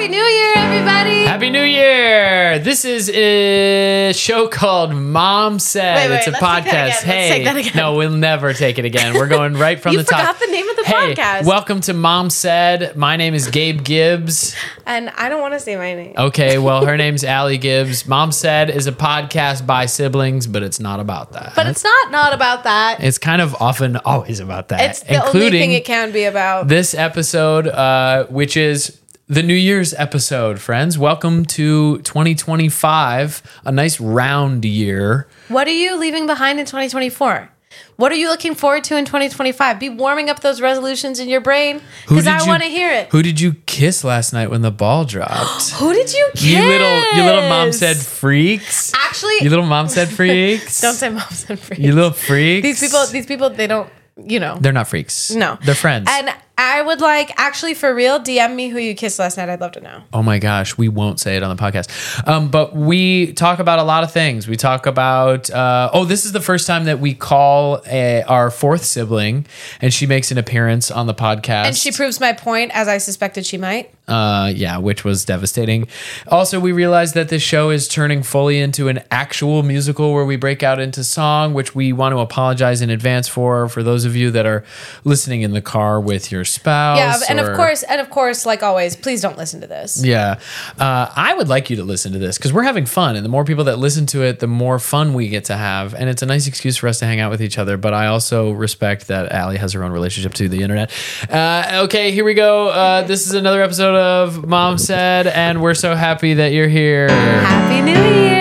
Happy New Year, everybody! Happy New Year! This is a show called Mom Said. Wait, it's a let's take that podcast. again. Let's take that again. No, we'll never take it again. We're going right from the top. You forgot the name of the podcast. Welcome to Mom Said. My name is Gabe Gibbs. And I don't want to say my name. Okay, well, her name's Allie Gibbs. Mom Said is a podcast by siblings, but it's not about that. But it's not about that. It's kind of often always about that. It's the only thing it can be about. This episode, which is the New Year's episode, friends. Welcome to 2025, a nice round year. What are you leaving behind in 2024? What are you looking forward to in 2025? Be warming up those resolutions in your brain because I want to hear it. Who did you kiss last night when the ball dropped? Who did you kiss? You little Mom Said freaks. Actually, you little Mom Said freaks. Don't say Mom Said freaks. You little freaks. These people, they don't, you know. They're not freaks. No. They're friends. And I would actually for real, DM me who you kissed last night. I'd love to know. Oh my gosh, we won't say it on the podcast. But we talk about a lot of things. We talk about, this is the first time that we call our fourth sibling, and she makes an appearance on the podcast. And she proves my point, as I suspected she might. Which was devastating. Also, we realized that this show is turning fully into an actual musical where we break out into song, which we want to apologize in advance for those of you that are listening in the car with your spouse. Yeah, and of course, like always, please don't listen to this. Yeah. I would like you to listen to this because we're having fun, and the more people that listen to it, the more fun we get to have, and it's a nice excuse for us to hang out with each other, but I also respect that Allie has her own relationship to the internet. Okay, here we go. This is another episode of Mom Said, and we're so happy that you're here. Happy New Year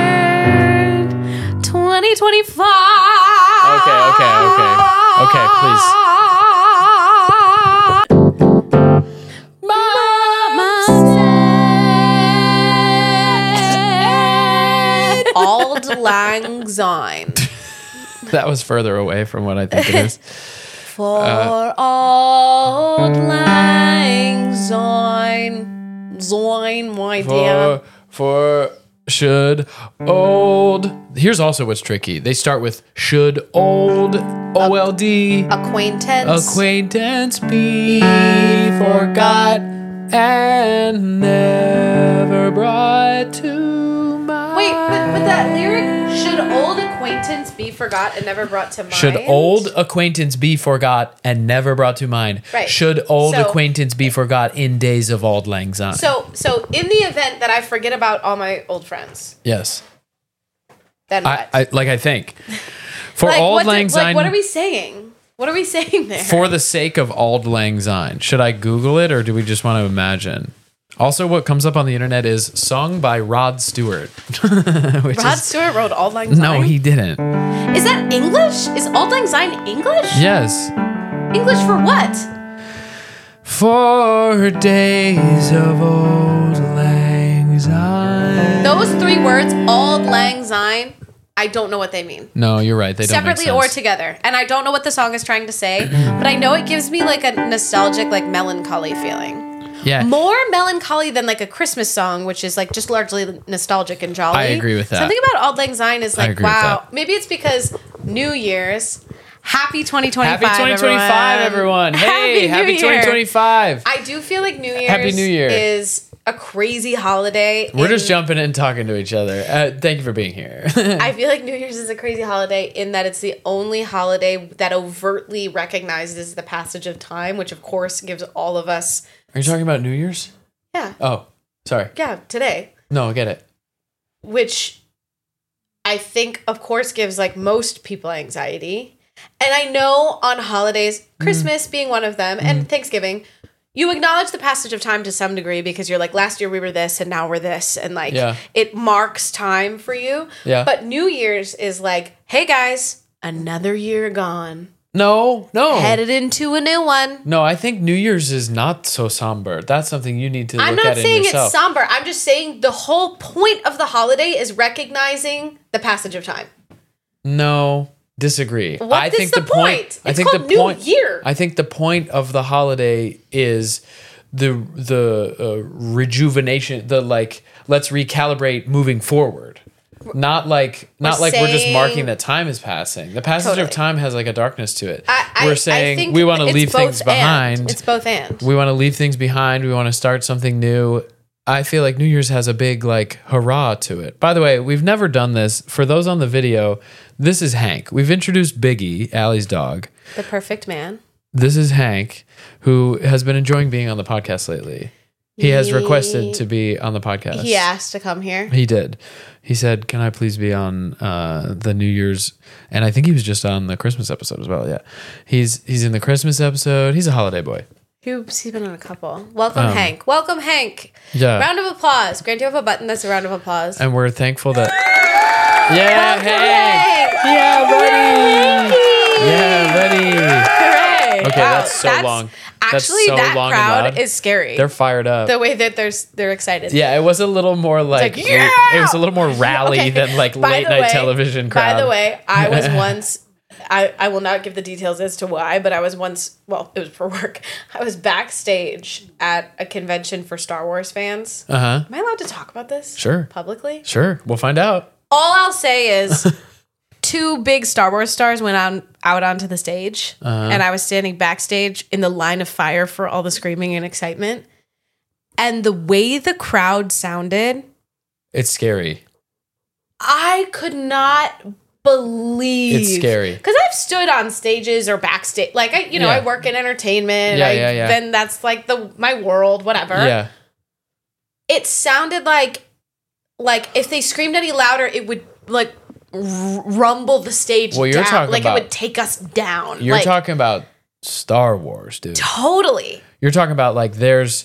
2025. Okay, please. Auld Lang Syne. That was further away from what I think it is. For Auld Lang Syne, my dear. For should old. Here's also what's tricky. They start with should old OLD acquaintance be forgot and never brought to mind. Wait, but that lyric, should old acquaintance be forgot and never brought to mind? Should old acquaintance be forgot and never brought to mind? Right. Should old acquaintance be forgot in days of Auld Lang Syne? So in the event that I forget about all my old friends. Yes. Then what? I think. For Auld Lang Syne. What are we saying? What are we saying there? For the sake of Auld Lang Syne. Should I Google it or do we just want to imagine? Also, what comes up on the internet is sung by Rod Stewart. Rod Stewart wrote Auld Lang Syne? No, he didn't. Is that English? Is Auld Lang Syne English? Yes. English for what? For days of Auld Lang Syne. Those three words, Auld Lang Syne, I don't know what they mean. No, you're right. They don't make separately or sense. together. And I don't know what the song is trying to say, but I know it gives me like a nostalgic, like melancholy feeling. Yeah. More melancholy than like a Christmas song, which is like just largely nostalgic and jolly. I agree with that. Something about Auld Lang Syne is like, agree with wow. that. Maybe it's because New Year's. Happy 2025, Happy 2025, everyone. Hey, happy 2025. I do feel like New Year's Happy New Year. is a crazy holiday. We're just jumping in and talking to each other. Thank you for being here. I feel like New Year's is a crazy holiday in that it's the only holiday that overtly recognizes the passage of time, which of course gives all of us... Are you talking about New Year's? Yeah. Oh, sorry. Yeah, today. No, I get it. Which I think, of course, gives like most people anxiety. And I know on holidays, Christmas being one of them, and Thanksgiving, you acknowledge the passage of time to some degree because you're like, last year we were this and now we're this. And like, it marks time for you. Yeah. But New Year's is like, hey guys, another year gone. No. Headed into a new one. No, I think New Year's is not so somber. That's something you need to look at in yourself. I'm not saying it's somber. I'm just saying the whole point of the holiday is recognizing the passage of time. No, disagree. What is the point? It's called New Year. I think the point of the holiday is the rejuvenation, the like, let's recalibrate moving forward. Not like we're just saying- marking that time is passing. The passage Totally. of time has like a darkness to it. I We're saying think we want to it's leave both things behind. and. It's both and. We want to leave things behind. We want to start something new. I feel like New Year's has a big like hurrah to it. By the way, we've never done this. For those on the video, this is Hank. We've introduced Biggie, Allie's dog. The perfect man. This is Hank, who has been enjoying being on the podcast lately. He has requested to be on the podcast. He asked to come here. He did. He said, "Can I please be on the New Year's?" And I think he was just on the Christmas episode as well. Yeah, he's in the Christmas episode. He's a holiday boy. He's been on a couple. Welcome, Hank. Welcome, Hank. Yeah. Round of applause. Grant, do you have a button that's a round of applause? And we're thankful that. Yeah, Welcome, Hank. Hank. Yeah, buddy. Hooray. Okay, that's so long. Actually, so that long and crowd loud. is scary. They're fired up. the way that they're excited. Yeah, it was a little more like, like, yeah! it was a little more rally Okay. than like By late the night way- television crowd. By the way, I was once. I will not give the details as to why, but I was once. Well, it was for work. I was backstage at a convention for Star Wars fans. Uh-huh. Am I allowed to talk about this? Sure. Publicly? Sure, we'll find out. All I'll say is two big Star Wars stars went out onto the stage, and I was standing backstage in the line of fire for all the screaming and excitement. And the way the crowd sounded, It's scary. I could not believe. It's scary. Because I've stood on stages or backstage. Like, I Yeah. work in entertainment. Yeah. Then that's like my world, whatever. Yeah. It sounded like if they screamed any louder, it would like rumble the stage Well, you're down. talking Like about- it would take us down. You're like, talking about Star Wars, dude. totally. You're talking about like there's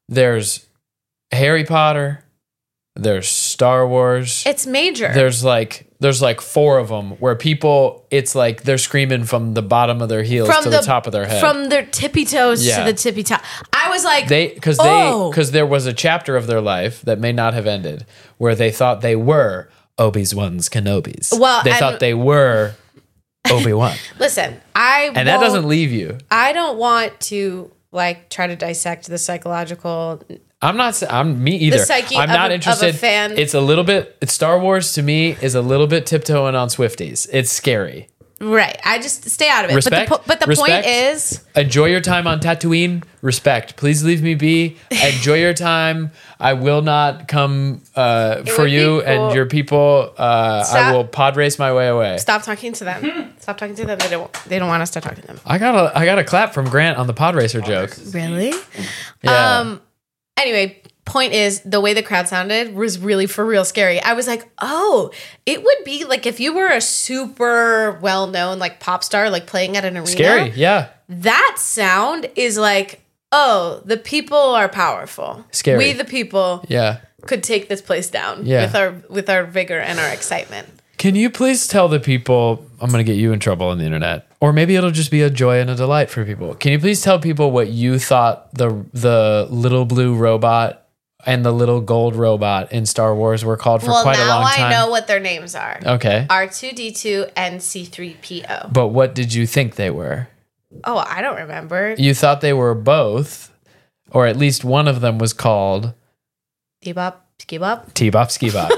Harry Potter, there's Star Wars. It's major. There's like four of them where people, it's like they're screaming from the bottom of their heels to the top of their head. From their tippy toes Yeah. to the tippy top. I was like, because there was a chapter of their life that may not have ended where they thought they were Obi-Wan's Kenobis. Well, they and- thought they were Obi-Wan. listen, And that doesn't leave you. I don't want to like try to dissect the psychological. I'm me either. psyche I'm of not a interested. fan. It's a little bit. Star Wars to me is a little bit tiptoeing on Swifties. It's scary. Right. I just stay out of it. Respect. But the Respect. point is, Enjoy your time on Tatooine. Respect. Please leave me be. Enjoy your time. I will not come for would be you cool. and your people. I Stop. will pod race my way away. stop talking to them. Stop talking to them. They don't want us to talk to them. I got a clap from Grant on the pod racer joke. Really? Yeah. Anyway, point is the way the crowd sounded was really for real scary. I was like, oh, it would be like if you were a super well-known like pop star like playing at an arena. Scary. Yeah. That sound is like, oh, the people are powerful. Scary. We the people Yeah. could take this place down Yeah. with our vigor and our excitement. Can you please tell the people, I'm going to get you in trouble on the internet, or maybe it'll just be a joy and a delight for people. Can you please tell people what you thought the little blue robot and the little gold robot in Star Wars were called for quite a long time? Now I know what their names are. Okay. R2D2 and C3PO. But what did you think they were? Oh, I don't remember. You thought they were both, or at least one of them was called Bebop, skibop. T-Bop Ski Bop.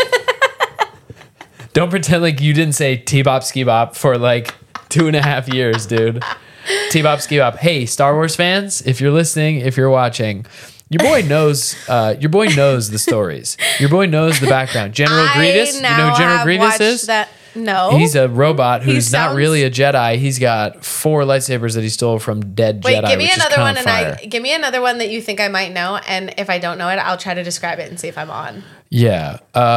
Don't pretend like you didn't say T-Bop Ski Bop for like 2.5 years, dude. T-Bop Ski Bop. Hey, Star Wars fans, if you're listening, if you're watching, your boy knows the stories. Your boy knows the background. General Grievous, you know who General Grievous is? No. He's a robot who's not sounds- really a Jedi. He's got 4 lightsabers that he stole from dead Wait, Jedi. give me which is another kind one, of and fire. give me another one that you think I might know, and if I don't know it, I'll try to describe it and see if I'm on. Yeah.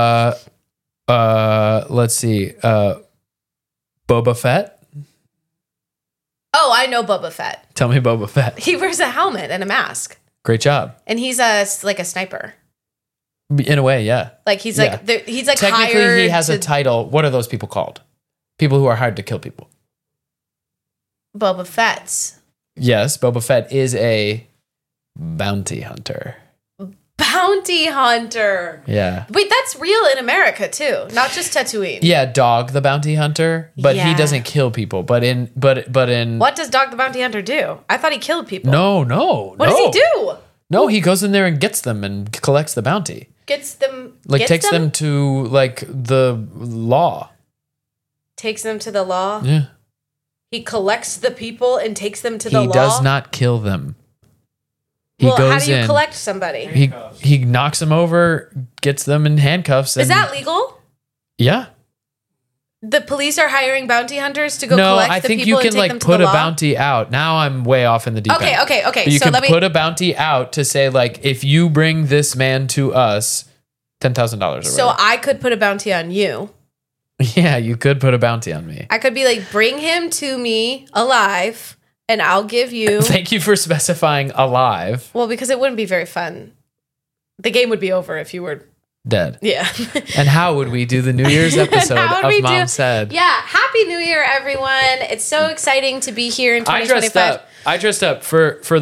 Let's see. Boba Fett. Oh, I know Boba Fett. Tell me Boba Fett. He wears a helmet and a mask, Great job. and he's like a sniper. In a way, yeah. Like he's Yeah. like he's like Technically, hired he has to a title. What are those people called? People who are hired to kill people. Boba Fett's Yes, Boba Fett is a bounty hunter. bounty hunter. Yeah. Wait, that's real in America too, not just Tatooine. Yeah, Dog the bounty hunter, but he Yeah. doesn't kill people. But in What does Dog the Bounty Hunter do? I thought he killed people. No. What does he do? No, he goes in there and gets them and collects the bounty. Gets them. Like Gets takes them? them to like the law. Takes them to the law. Yeah. He collects the people and takes them to the law. He does not kill them. He Well, goes how do you in. collect somebody? He knocks them over, gets them in handcuffs. Is and- that legal? Yeah. The police are hiring bounty hunters to go No, collect I the think people you and can take like them to put the a law? bounty out. Now I'm way off in the deep end. Okay. But you So can let me. put a bounty out to say like, if you bring this man to us, $10,000 or So whatever. I could put a bounty on you. Yeah, you could put a bounty on me. I could be like, bring him to me alive, and I'll give you. Thank you for specifying alive, Well, because it wouldn't be very fun. The game would be over if you were. dead. Yeah. And how would we do the New Year's episode How would of we Mom do- Said? Yeah. Happy New Year, everyone! It's so exciting to be here in I 2025. dressed up for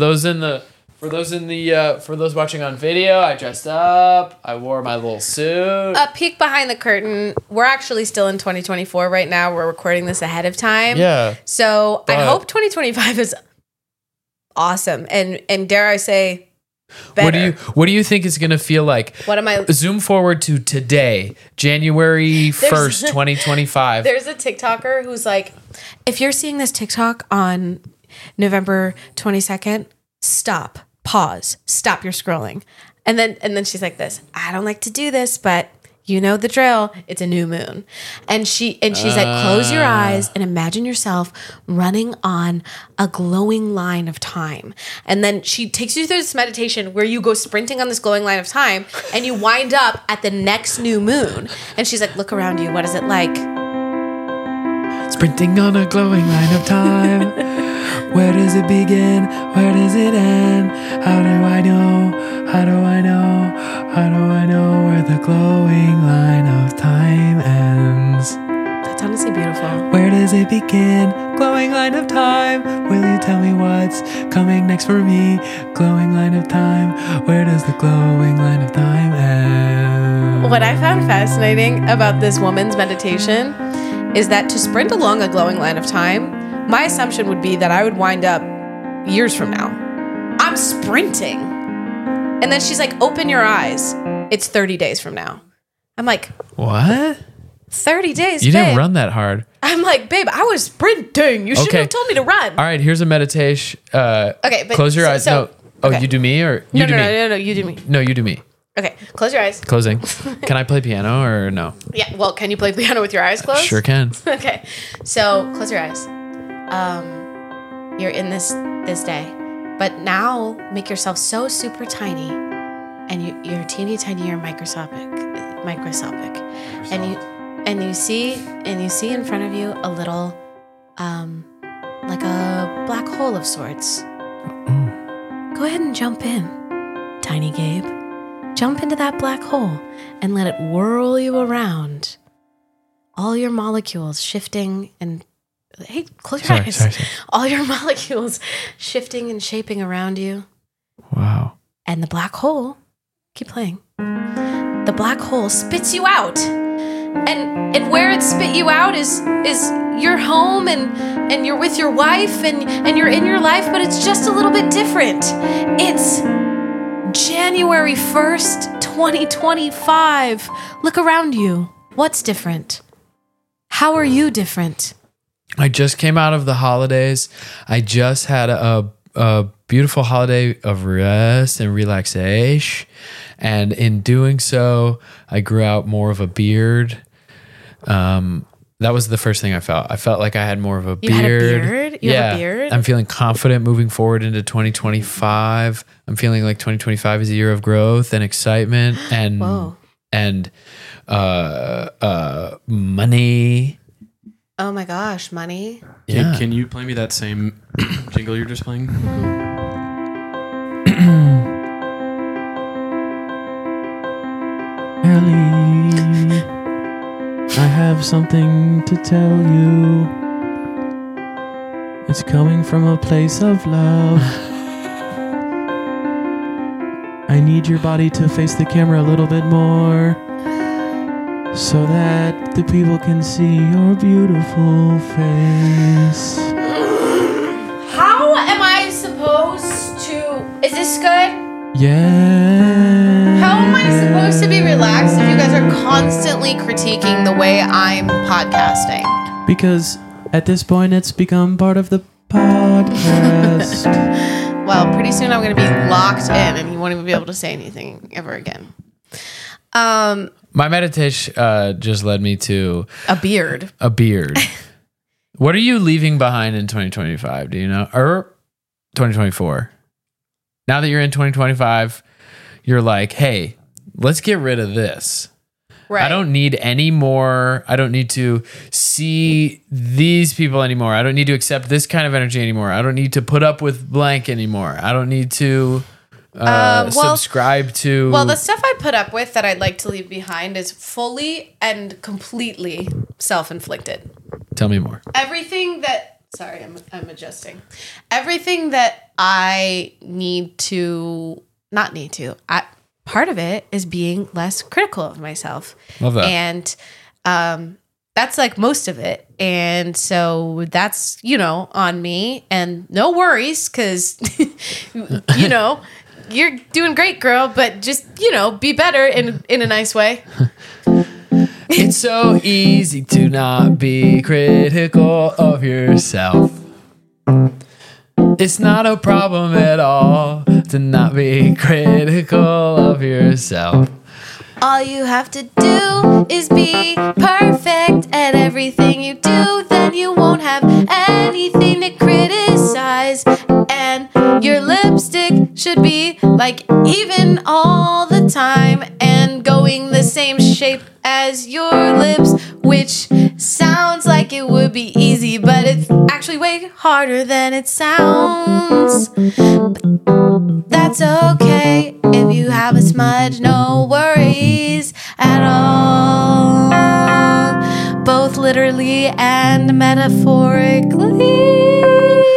those watching on video. I dressed up. I wore my little suit. A peek behind the curtain. We're actually still in 2024 right now. We're recording this ahead of time. Yeah. So I But- hope 2025 is awesome, and dare I say, better. What do you think it's gonna feel like? What am I? Zoom forward to today, January 1st, 2025. There's a TikToker who's like, if you're seeing this TikTok on November 22nd, stop, pause, stop your scrolling. And then she's like this, I don't like to do this, but you know the drill. It's a new moon. And she's like, close your eyes and imagine yourself running on a glowing line of time. And then she takes you through this meditation where you go sprinting on this glowing line of time and you wind up at the next new moon. And she's like, look around you. What is it like? Sprinting on a glowing line of time. Where does it begin? Where does it end? How do I know? How do I know? How do I know where the glowing line of time ends? That's honestly beautiful. Where does it begin? Glowing line of time. Will you tell me what's coming next for me? Glowing line of time. Where does the glowing line of time end? What I found fascinating about this woman's meditation is that to sprint along a glowing line of time, my assumption would be that I would wind up years from now. I'm sprinting. And then she's like, open your eyes. It's 30 days from now. I'm like, What? 30 days, You babe. didn't run that hard. I'm like, babe, I was sprinting. You shouldn't Okay. have told me to run. All right, here's a meditation. Okay, but Close your eyes. No. Oh, okay. you do me or you No, do no, me? no, no, no, you do me. No, you do me. Okay, close your eyes. Closing. Can I play piano or no? Yeah, well, can you play piano with your eyes closed? Sure can. Okay, so close your eyes. You're in this day, but now make yourself so super tiny, and you're teeny tiny, you're microscopic, and you see in front of you a little, like a black hole of sorts. Go ahead and jump in, tiny Gabe. Jump into that black hole and let it whirl you around. All your molecules shifting and... Hey, close your eyes. Sorry. All your molecules shifting and shaping around you. Wow. And the black hole... Keep playing. The black hole spits you out. And where it spit you out is your home and you're with your wife and you're in your life, but it's just a little bit different. It's... January 1st, 2025. Look around you. What's different? How are you different? I just came out of the holidays. I just had a beautiful holiday of rest and relaxation. And in doing so, I grew out more of a beard. That was the first thing I felt. I felt like I had more of a beard. You had a beard? You have a beard? I'm feeling confident moving forward into 2025. I'm feeling like 2025 is a year of growth and excitement and Whoa. and money. Oh my gosh, money. Yeah. Can you play me that same jingle you're just playing? Ellie, I have something to tell you. It's coming from a place of love. I need your body to face the camera a little bit more so that the people can see your beautiful face. How am I supposed to... Is this good? Yeah. How am I supposed to be relaxed if you guys are constantly critiquing the way I'm podcasting. Because at this point, it's become part of the podcast. Well, pretty soon I'm going to be locked in and you won't even be able to say anything ever again. My meditation just led me to A beard. a beard. What are you leaving behind in 2025? Do you know? Or 2024? Now that you're in 2025, you're like, hey, let's get rid of this. Right. I don't need any more. I don't need to see these people anymore. I don't need to accept this kind of energy anymore. I don't need to put up with blank anymore. I don't need to subscribe to. Well, the stuff I put up with that I'd like to leave behind is fully and completely self-inflicted. Tell me more. Everything that... Sorry, I'm adjusting. Everything that I need to... Not need to... part of it is being less critical of myself. Love that. And that's like most of it. And so that's, on me. And no worries, because, you're doing great, girl. But just, be better in a nice way. It's so easy to not be critical of yourself. It's not a problem at all to not be critical of yourself. All you have to do is be perfect at everything you do. Then you won't have anything to criticize. And your lipstick should be like even all the time and going the same shape as your lips, which sounds like it would be easy, but it's actually way harder than it sounds. But that's okay if you have a smudge, no worries at all, both literally and metaphorically.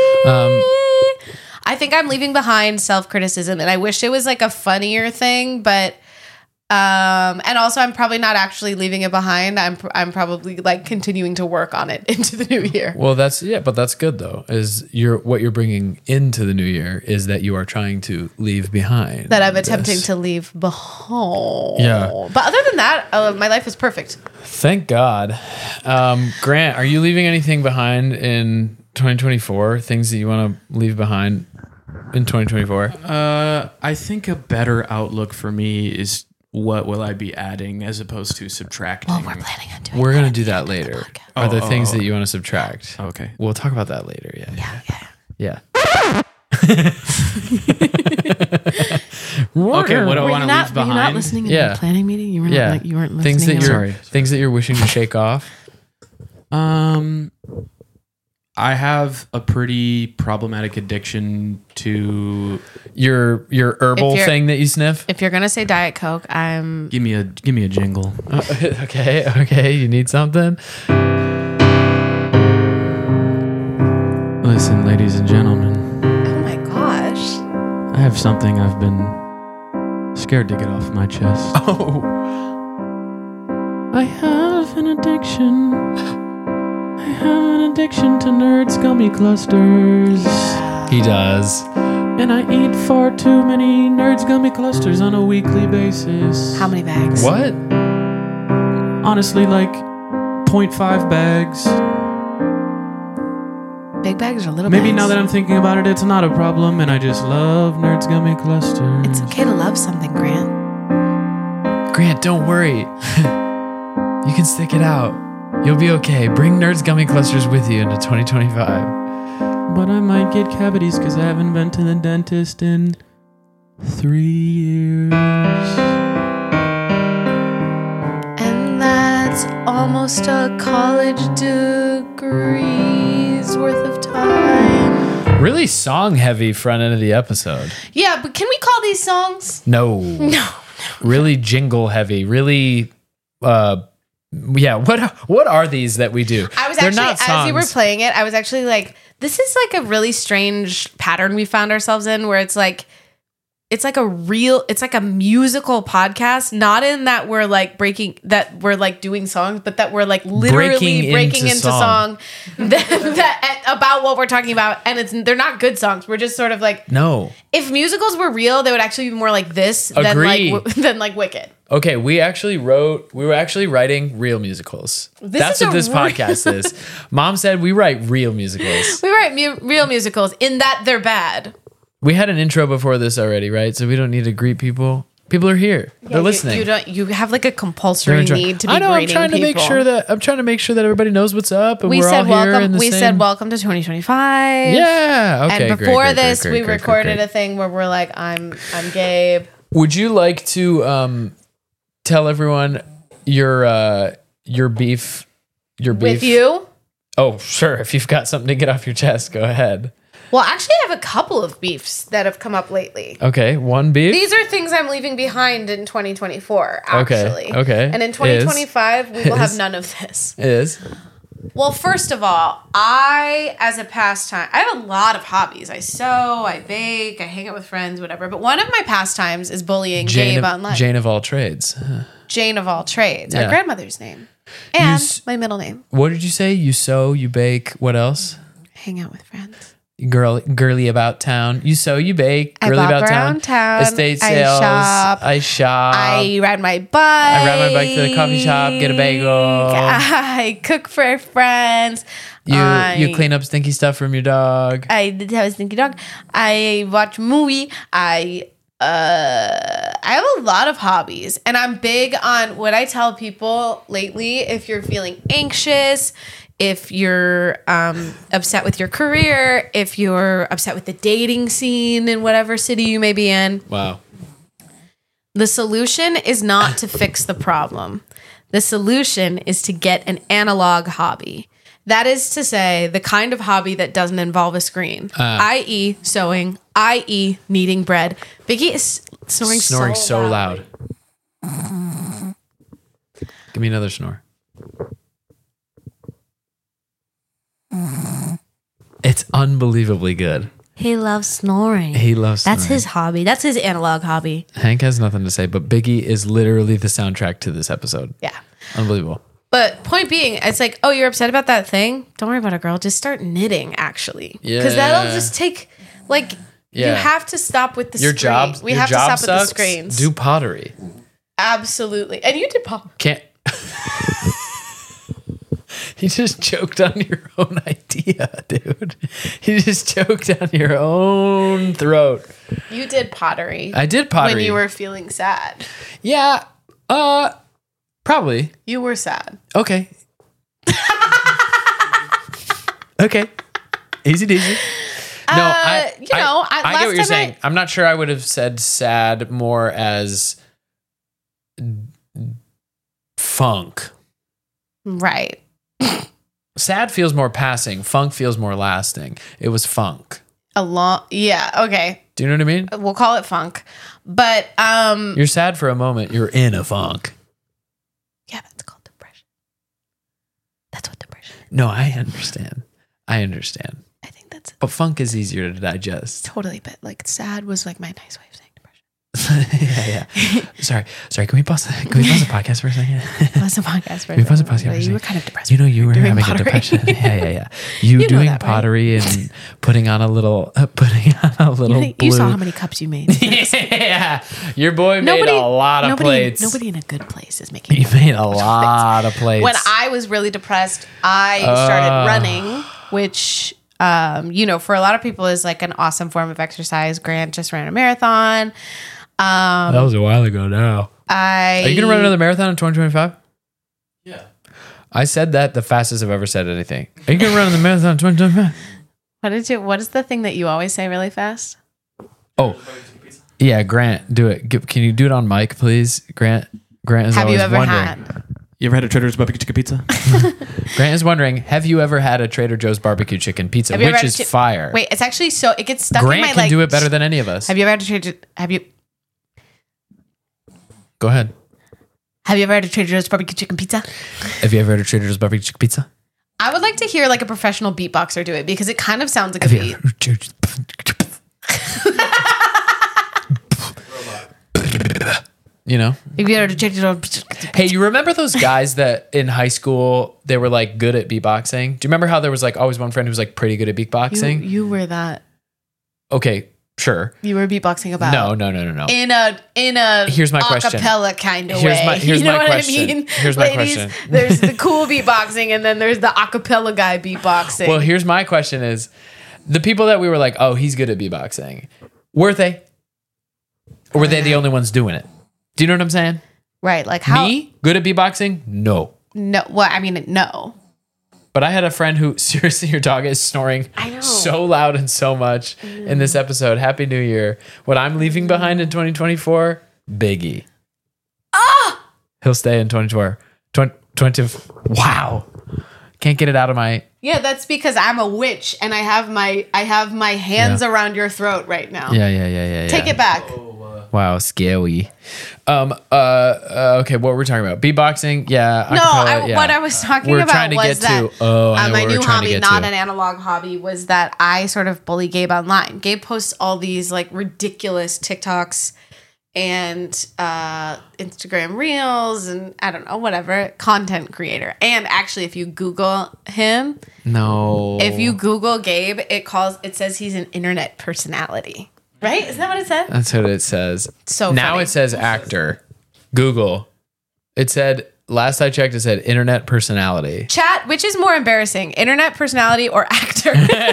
I think I'm leaving behind self-criticism, and I wish it was like a funnier thing, but and also I'm probably not actually leaving it behind. I'm probably like continuing to work on it into the new year. Well, but that's good though. What you're bringing into the new year is that you are trying to leave behind. That I'm attempting to leave behind. Yeah. But other than that, my life is perfect. Thank God. Grant, are you leaving anything behind in 2024? Things that you want to leave behind in 2024? I think a better outlook for me is what will I be adding as opposed to subtracting. Well, we're planning on doing We're that going to at do the that end of the later. podcast. Are there things that you want to subtract? Okay. We'll talk about that later. Yeah. Okay, what do I want to leave Were you not behind? listening in Yeah. the planning meeting? You were not like you weren't listening. Things that you're wishing to shake off. I have a pretty problematic addiction to. Your herbal thing that you sniff. If you're gonna say Diet Coke, I'm. Give me a jingle. Okay. You need something. Listen, ladies and gentlemen, Oh my gosh. I have something I've been scared to get off my chest. Oh. I have an addiction. I have an addiction to Nerds gummy clusters. He does. And I eat far too many Nerds gummy clusters on a weekly basis. How many bags? What? Honestly, like 0.5 bags. Big bags or little Maybe bags? now that I'm thinking about it, it's not a problem, and I just love Nerds gummy clusters. It's okay to love something, Grant. Grant, don't worry. You can stick it out. You'll be okay. Bring Nerds Gummy Clusters with you into 2025. But I might get cavities because I haven't been to the dentist in 3 years. And that's almost a college degree's worth of time. Really song heavy front end of the episode. Yeah, but can we call these songs? No. No. Really jingle heavy. Really yeah, what are these that we do? I was They're actually, not as you were songs. playing it, I was actually like, this is like a really strange pattern we found ourselves in where it's like, it's like a musical podcast, not in that we're like doing songs, but that we're like literally breaking into song that about what we're talking about. And they're not good songs. We're just sort of like, No. if musicals were real, they would actually be more like this Agree. than like Wicked. Okay, we were actually writing real musicals. That's is what a this podcast is. Mom said we write real musicals. We write real musicals in that they're bad. We had an intro before this already, right? So we don't need to greet people. People are here. They're listening. You have like a compulsory need to be I know. greeting I'm trying to make sure that everybody knows what's up. And we we're said all here welcome. in the We same... said welcome to 2025. Yeah. Okay. And before this, we recorded a thing where we're like, I'm Gabe. Would you like to tell everyone your beef? With you? Oh, sure. If you've got something to get off your chest, go ahead. Well, actually, I have a couple of beefs that have come up lately. Okay, one beef. These are things I'm leaving behind in 2024, actually. Okay. And in 2025, we will have none of this. Well, first of all, as a pastime, I have a lot of hobbies. I sew, I bake, I hang out with friends, whatever. But one of my pastimes is bullying Gabe online. Jane of all trades. Jane of all trades. Yeah. Our grandmother's name. And my middle name. What did you say? You sew, you bake, what else? Hang out with friends. Girly about town. You sew, you bake. Girly I bop about around town. Estate sales. I shop. I ride my bike. I ride my bike to the coffee shop, get a bagel. I cook for friends. You clean up stinky stuff from your dog. I did have a stinky dog. I watch a movie. I have a lot of hobbies, and I'm big on what I tell people lately. If you're feeling anxious, if you're upset with your career, if you're upset with the dating scene in whatever city you may be in. Wow. The solution is not to fix the problem. The solution is to get an analog hobby. That is to say, the kind of hobby that doesn't involve a screen, i.e. sewing, i.e. kneading bread. Biggie is snoring so loud. Give me another snore. It's unbelievably good. He loves snoring. That's his hobby. That's his analog hobby. Hank has nothing to say, but Biggie is literally the soundtrack to this episode. Yeah. Unbelievable. But point being, it's like, oh, you're upset about that thing? Don't worry about it, girl. Just start knitting, actually. Yeah. Because that'll just take, you have to stop with the screen. We have to stop with the screens. Do pottery. Absolutely. And you did pottery. Can't... You just choked on your own idea, dude. You just choked on your own throat. You did pottery. I did pottery. When you were feeling sad. Yeah. Probably. You were sad. Okay. Okay. Easy peasy. No, I get what you're saying. I'm not sure I would have said sad more as funk. Right. Sad feels more passing. Funk feels more lasting. It was funk. Yeah. Okay. Do you know what I mean? We'll call it funk. But you're sad for a moment. You're in a funk. Yeah, that's called depression. That's what depression is. No, I understand. I think that's but funk is easier to digest. Totally, but sad was my nice way of saying depression. yeah. Sorry. Can we pause the podcast for a second? Pause the podcast for a second. You were kind of depressed. You were having pottery. a depression. Yeah. You doing pottery and putting on a little You saw how many cups you made. Yeah. Your boy made a lot of plates. Nobody in a good place is making. You made a lot of plates. When I was really depressed, I started running, which for a lot of people is like an awesome form of exercise. Grant just ran a marathon. That was a while ago now. Are you going to run another marathon in 2025? Yeah. I said that the fastest I've ever said anything. Are you going to run the marathon in 2025? What is the thing that you always say really fast? Oh, yeah, Grant, do it. Can you do it on mic, please? Grant is always wondering. You ever had a Trader Joe's barbecue chicken pizza? Grant is wondering, have you ever had a Trader Joe's barbecue chicken pizza, which is fire? Wait, it's actually it gets stuck Grant in my can do it better than any of us. Have you ever had a Trader Go ahead. Have you ever had a Trader Joe's barbecue chicken pizza? Have you ever had a Trader Joe's barbecue chicken pizza? I would like to hear a professional beatboxer do it because it kind of sounds like a beat. You know? If you had to check it out. Hey, you remember those guys that in high school, they were like good at beatboxing? Do you remember how there was like always one friend who was like pretty good at beatboxing? You were that. Okay, sure. You were beatboxing about. No. In a Here's my question. acapella kind of Here's way. my- here's you know my what question. I mean? Here's my Ladies, question. There's the cool beatboxing and then there's the acapella guy beatboxing. Well, here's my question is the people that we were like, oh, he's good at beatboxing, were they? Or were they the only ones doing it? Do you know what I'm saying? right. Like how Me? Good at beatboxing? No. no well, I mean no. But I had a friend who, seriously, your dog is snoring I know. so loud and so much in this episode. Happy New Year. What I'm leaving behind in 2024, Biggie. Ah! He'll stay in 2024. 20, wow. Can't get it out of my... Yeah, that's because I'm a witch and I have my hands around your throat right now. Yeah. Take it back. Wow, scary. Okay, what were we talking about? Beatboxing? Yeah. No, acapella, yeah. what I was talking We're about trying to was get that to. Oh, I know my what new we're trying to hobby, get not to. an analog hobby, was that I sort of bully Gabe online. Gabe posts all these like ridiculous TikToks and Instagram reels and I don't know, whatever, content creator. And actually, if you Google him, No. if you Google Gabe, it says he's an internet personality. Right? Isn't that what it said? That's what it says. So now funny. it says actor. Google. It said, last I checked, it said internet personality. Chat, which is more embarrassing, internet personality or actor?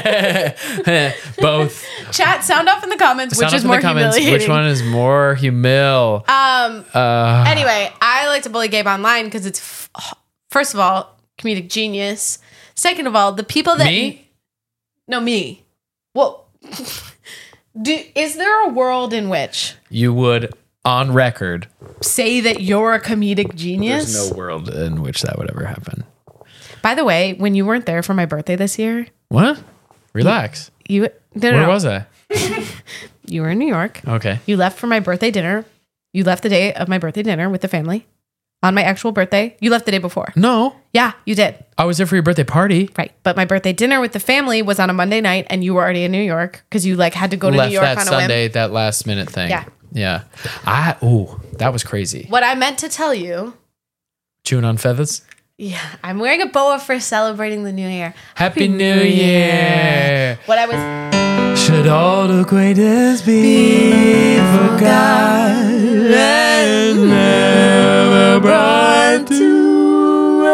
Both. Chat, sound off in the comments, which Sound is up in more the comments. humiliating. Which one is more humil? Anyway, I like to bully Gabe online because it's first of all comedic genius. Second of all, the people that Me? No, me. Well, is there a world in which You would, on record, say that you're a comedic genius? there's no world in which that would ever happen. By the way, when you weren't there for my birthday this year, What? Relax. Where was I? You were in New York. Okay. You left for my birthday dinner. You left the day of my birthday dinner with the family. On my actual birthday, you left the day before. No, Yeah, you did. I was there for your birthday party. Right. But my birthday dinner with the family was on a Monday night and you were already in New York because you like had to go to Left New York that on a Sunday, whim. that last minute thing. Yeah. Yeah. That was crazy. What I meant to tell you, Chewing on feathers. yeah, I'm wearing a boa for celebrating the new year. Happy New Year. What I was Should old acquaintance be forgot and never brought to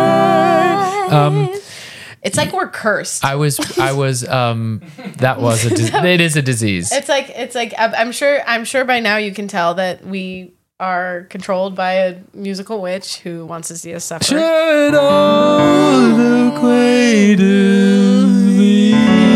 end? it's like we're cursed. I was that was it is a disease. It's like I'm sure by now you can tell that we are controlled by a musical witch who wants to see us suffer. Should old acquaintance be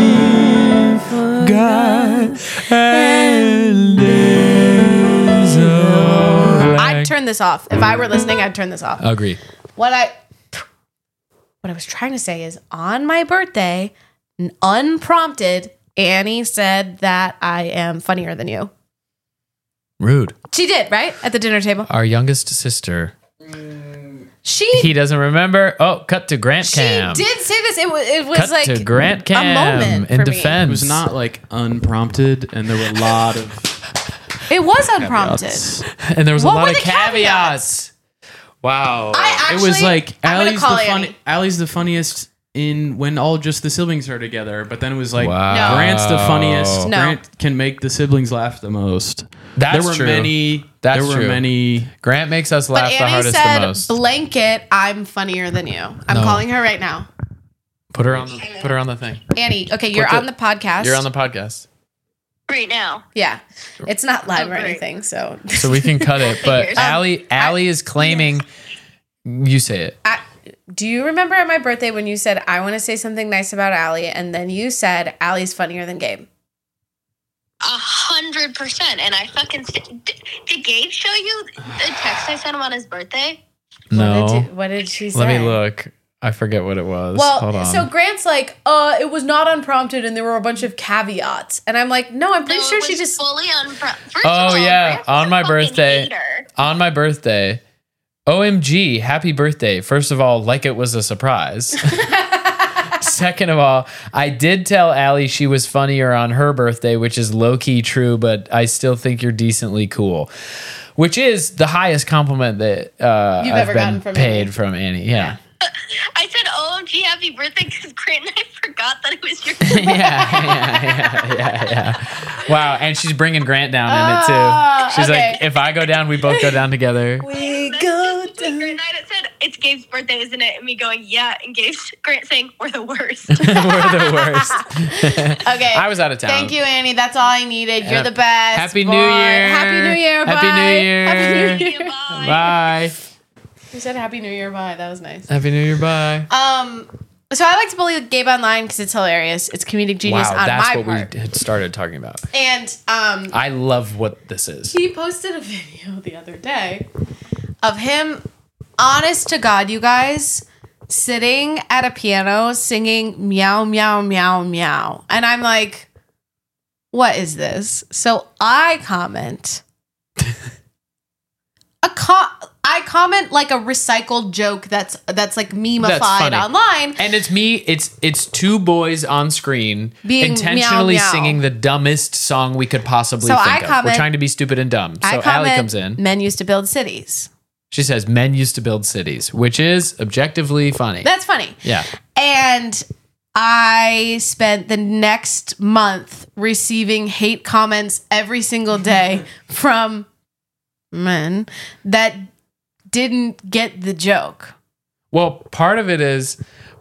forgot and is I'd turn this off. If I were listening, I'd turn this off. Agree. What I was trying to say is on my birthday, unprompted, Annie said that I am funnier than you. Rude. She did, right? At the dinner table. Our youngest sister. She He doesn't remember. Oh, cut to Grant she Cam. did say this. It was Cut like to Grant Cam moment in for me. defense. It was not like unprompted, and there were a lot of it was unprompted. caveats. and there was a What lot were of the caveats. Wow. I actually, It was like I'm gonna call Annie. Allie's the funniest in when all just the siblings are together, but then it was like Wow. No. Grant's the funniest. No. Grant can make the siblings laugh the most. That's there were true. many. That's there were true. many. Grant makes us But laugh the Annie hardest said, the most. "Blanket, I'm funnier than you." I'm No. calling her right now. Put her on the thing. Annie, okay, you're the- on the podcast. You're on the podcast. Right now. Yeah, it's not live or great. anything, so. So we can cut it. But Figures. Allie is claiming you say it. Do you remember at my birthday when you said, I want to say something nice about Allie, and then you said, Allie's funnier than Gabe? 100%. And I fucking did Gabe show you the text I sent him on his birthday? No. What did she say? Let me look. I forget what it was. Well, Hold on. so Grant's like, it was not unprompted and there were a bunch of caveats. And I'm like, no, I'm pretty No, sure it she was just. fully First Oh, of all, yeah, Grant's on a my fucking birthday. hater. On my birthday. OMG, happy birthday. First of all, like it was a surprise. Second of all, I did tell Allie she was funnier on her birthday, which is low-key true, but I still think you're decently cool. which is the highest compliment that I've ever been gotten from paid Annie. from Annie. Yeah. I said, "OMG, happy birthday!" Because Grant and I forgot that it was your. yeah. Wow, and she's bringing Grant down in it too. She's okay. like, if I go down, we both go down together. We go Grant and I said, "It's Gabe's birthday, isn't it?" And me going, "Yeah," and Grant saying, "We're the worst." We're the worst. Okay. I was out of town. Thank you, Annie. That's all I needed. You're the best. Happy New Boy. Year. Happy New Year. Happy Bye. New Year. Happy New Year. Bye. Bye. You said Happy New Year. Bye. That was nice. Happy New Year. Bye. So I like to bully Gabe online because it's hilarious. It's comedic genius Wow, on that's my what part. we had started talking about. And I love what this is. he posted a video the other day of him, honest to God, you guys, sitting at a piano singing meow, meow, meow, meow. And I'm like, what is this? So I comment. I comment like a recycled joke that's like memeified funny. online. And it's me. It's two boys on screen Being intentionally meow, meow. singing the dumbest song we could possibly So think I of. We're comment- trying to be stupid and dumb. I So comment, Allie comes in. Men used to build cities. She says, "Men used to build cities," which is objectively funny. That's funny. Yeah. And I spent the next month receiving hate comments every single day from men that didn't get the joke. Well, part of it is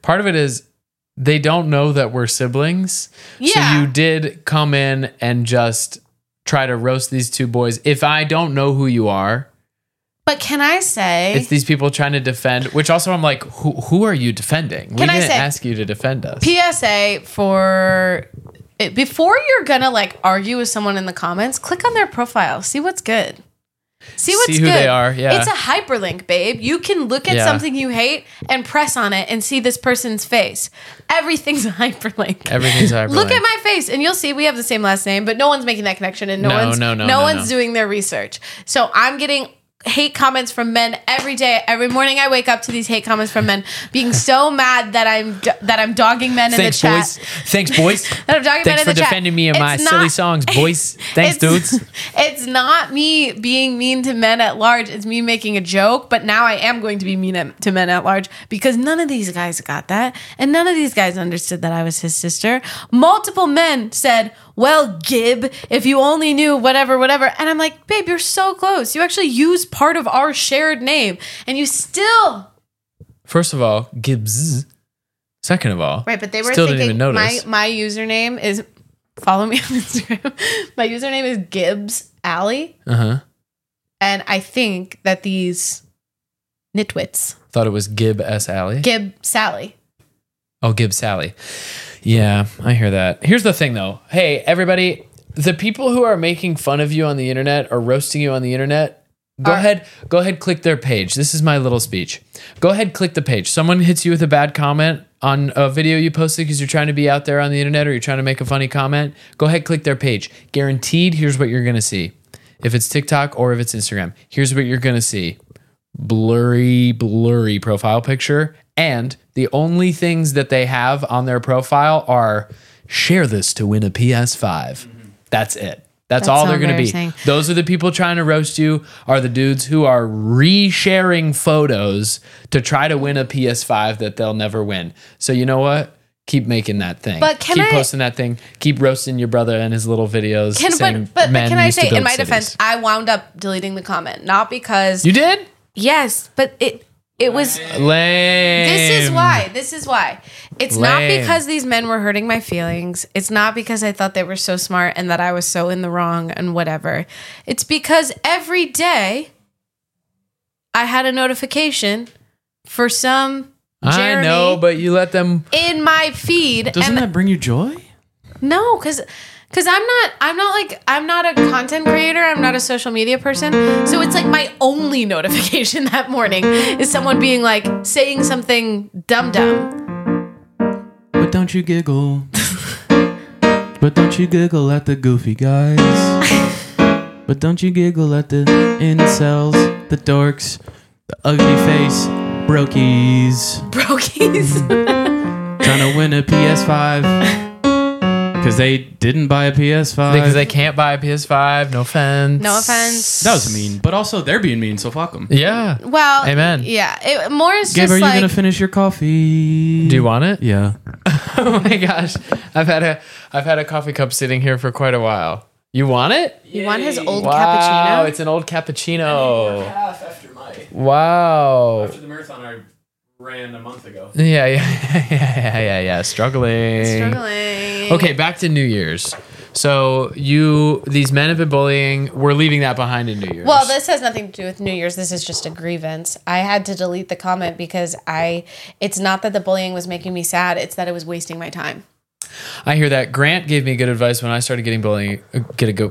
they don't know that we're siblings. Yeah. So you did come in and just try to roast these two boys. If I don't know who you are, But can I say, it's these people trying to defend, which also I'm like, who are you defending? We Can I didn't say- ask you to defend us. PSA for before you're gonna like argue with someone in the comments, click on their profile, see what's good. See what's See who good. they are, yeah. It's a hyperlink, babe. You can look at Yeah. something you hate and press on it and see this person's face. Everything's a hyperlink. Everything's hyperlink. Look at my face and you'll see we have the same last name, but no one's making that connection and no one's doing their research. So I'm getting hate comments from men every day. Every morning I wake up to these hate comments from men being so mad that I'm dogging men in Thanks, the chat. boys. Thanks, boys. That I'm dogging men Thanks in for the chat. defending me in my It's silly not- songs, boys. Thanks, dudes. It's not me being mean to men at large. It's me making a joke. But now I am going to be mean to men at large because none of these guys got that. And none of these guys understood that I was his sister. Multiple men said, "Well, Gib, if you only knew whatever, whatever." And I'm like, babe, you're so close. You actually use part of our shared name. And you still... First of all, Gibbs. Second of all, Right, but they were still didn't thinking even notice. my username is... Follow me on Instagram. My username is Gibbs Alley. Uh-huh. And I think that these nitwits, Thought it was Gib S. Alley. Gib Sally. Oh, Gib Sally. Yeah, I hear that. Here's the thing, though. Hey, everybody, the people who are making fun of you on the internet or roasting you on the internet, go ahead, click their page. This is my little speech. Go ahead, click the page. Someone hits you with a bad comment on a video you posted because you're trying to be out there on the internet or you're trying to make a funny comment. Go ahead, click their page. Guaranteed, here's what you're going to see. If it's TikTok or if it's Instagram, here's what you're going to see. Blurry profile picture. And the only things that they have on their profile are share this to win a PS5. That's it. That's all so they're going to be. embarrassing. Those are the people trying to roast you, are the dudes who are resharing photos to try to win a PS5 that they'll never win. So you know what? Keep making that thing. But can Keep I- posting that thing. Keep roasting your brother and his little videos. saying But men can I used to say, in build my cities. defense, I wound up deleting the comment. Not because... You did? Yes, but it was... Lame. This is why. It's not Lame. because these men were hurting my feelings. It's not because I thought they were so smart and that I was so in the wrong and whatever. It's because every day I had a notification for some I Jeremy know, but you let them. in my feed. Doesn't that bring you joy? No, because I'm not a content creator. I'm not a social media person. So it's like my only notification that morning is someone being like saying something dumb. But don't you giggle. But don't you giggle at the goofy guys. But don't you giggle at the incels, the dorks, the ugly face, brokies. Brokies. Trying to win a PS5. Because they didn't buy a PS5. Because they can't buy a PS5. No offense. No offense. That was mean. But also, they're being mean, so fuck them. Yeah. Well, Amen. Yeah, more is Gabe, just are you like going to finish your coffee? Do you want it? Yeah. Oh my gosh. I've had a coffee cup sitting here for quite a while. You want it? you want his old Wow, cappuccino. it's an old cappuccino. Half after my... Wow. the marathon I ran a month ago. Yeah. Struggling. Struggling. Okay, back to New Year's. So these men have been bullying. We're leaving that behind in New Year's. Well, this has nothing to do with New Year's. This is just a grievance. I had to delete the comment because it's not that the bullying was making me sad. It's that it was wasting my time. I hear that. Grant gave me good advice when I started getting bullying. Gotta go.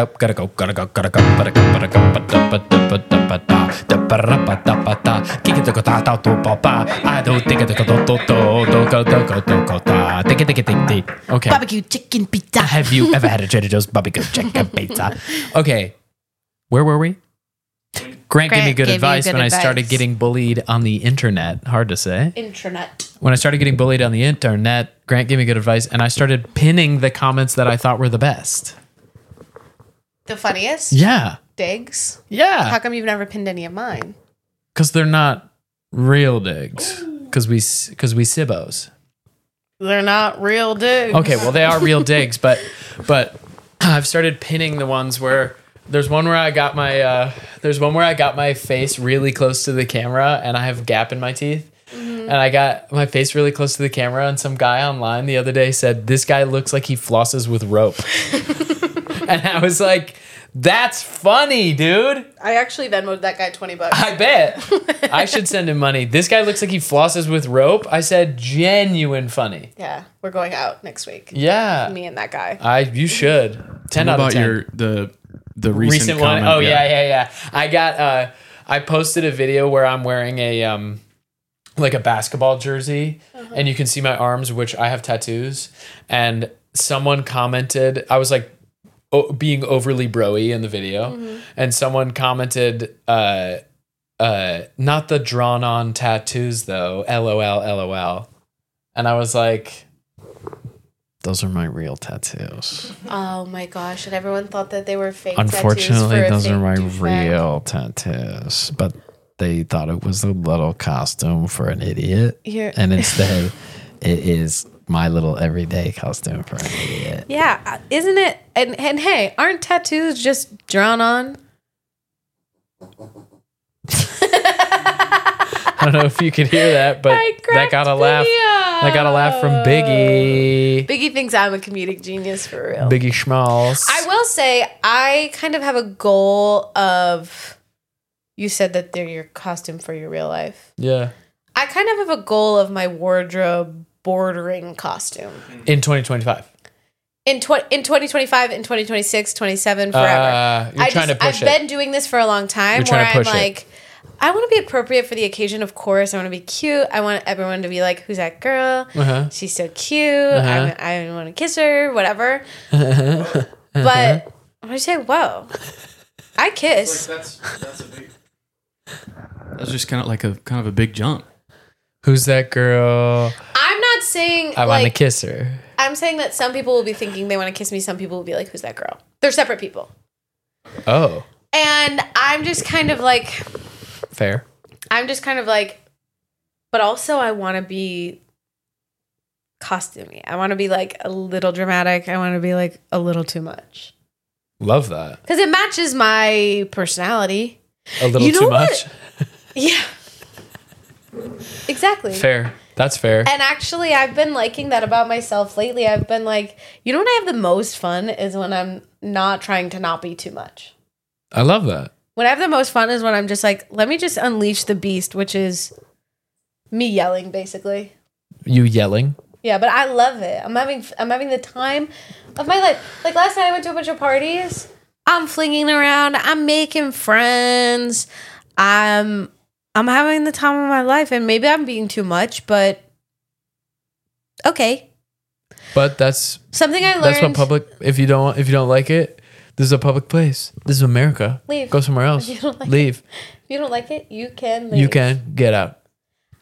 Okay. Barbecue chicken pizza. Have you ever had a Trader Joe's barbecue chicken pizza? Okay. Where were we? Grant gave me good gave you advice good when advice. I started getting bullied on the internet. Hard to say. Intranet. When I started getting bullied on the internet, Grant gave me good advice, and I started pinning the comments that I thought were the best. The funniest? Yeah. Digs? How Yeah. come you've never pinned any of mine? Because they're not real digs. Because we Sibos. They're not real digs. Okay, well, they are real digs, but I've started pinning the ones where there's one where I got my face really close to the camera and I have a gap in my teeth. And I got my face really close to the camera, and some guy online the other day said, "This guy looks like he flosses with rope." And I was like, that's funny, dude. I actually Venmoed that guy $20. I bet. I should send him money. This guy looks like he flosses with rope. I said, genuine funny. Yeah, we're going out next week. Yeah. Me and that guy. You should. 10 out of about 10. the recent one. comment, Oh, yeah. I got, I posted a video where I'm wearing a, like a basketball jersey, and you can see my arms, which I have tattoos. And someone commented, I was like, being overly broy in the video, and someone commented, not the drawn on tattoos though, LOL. And I was like, those are my real tattoos. Oh my gosh. And everyone thought that they were fake Unfortunately, tattoos. those are my real tattoos, but they thought it was a little costume for an idiot. And instead it is my little everyday costume for an idiot. Yeah, isn't it? And hey, aren't tattoos just drawn on? I don't know if you could hear that, but that got a laugh. That got a laugh from Biggie. Biggie thinks I'm a comedic genius for real. Biggie Schmalls. I will say I kind of have a goal of. You said that they're your costume for your real life. Yeah. I kind of have a goal of my wardrobe bordering costume. In 2025. In 2025, in 2026, 27, forever. You're trying to push I've been doing this for a long time You're trying where to I'm push it. like, I want to be appropriate for the occasion, of course. I want to be cute. I want everyone to be like, who's that girl? Uh-huh. She's so cute. I want to kiss her, whatever. But I say, whoa, I kiss. That's a big... That's just kind of a big jump. Who's that girl? I'm not saying I want to kiss her. I'm saying that some people will be thinking they want to kiss me. Some people will be like, who's that girl? They're separate people. Oh, And I'm just kind of like, fair. but also I want to be costumey. I want to be like a little dramatic. I want to be like a little too much. Love that. Because it matches my personality. A little You know too what? much. Yeah. Exactly. Fair. That's fair. And actually, I've been liking that about myself lately. I've been like, you know when I have the most fun is when I'm not trying to not be too much. I love that. When I have the most fun is when I'm just like, let me just unleash the beast, which is me yelling, basically. You yelling? Yeah, but I love it. I'm having the time of my life. Like last night I went to a bunch of parties. I'm flinging around. I'm making friends. I'm having the time of my life, and maybe I'm being too much, but okay. But that's Something I learned. that's what public. If you don't like it, this is a public place. This is America. Leave. Go somewhere else. If you don't like Leave. If you don't like it, you can leave. You can get out.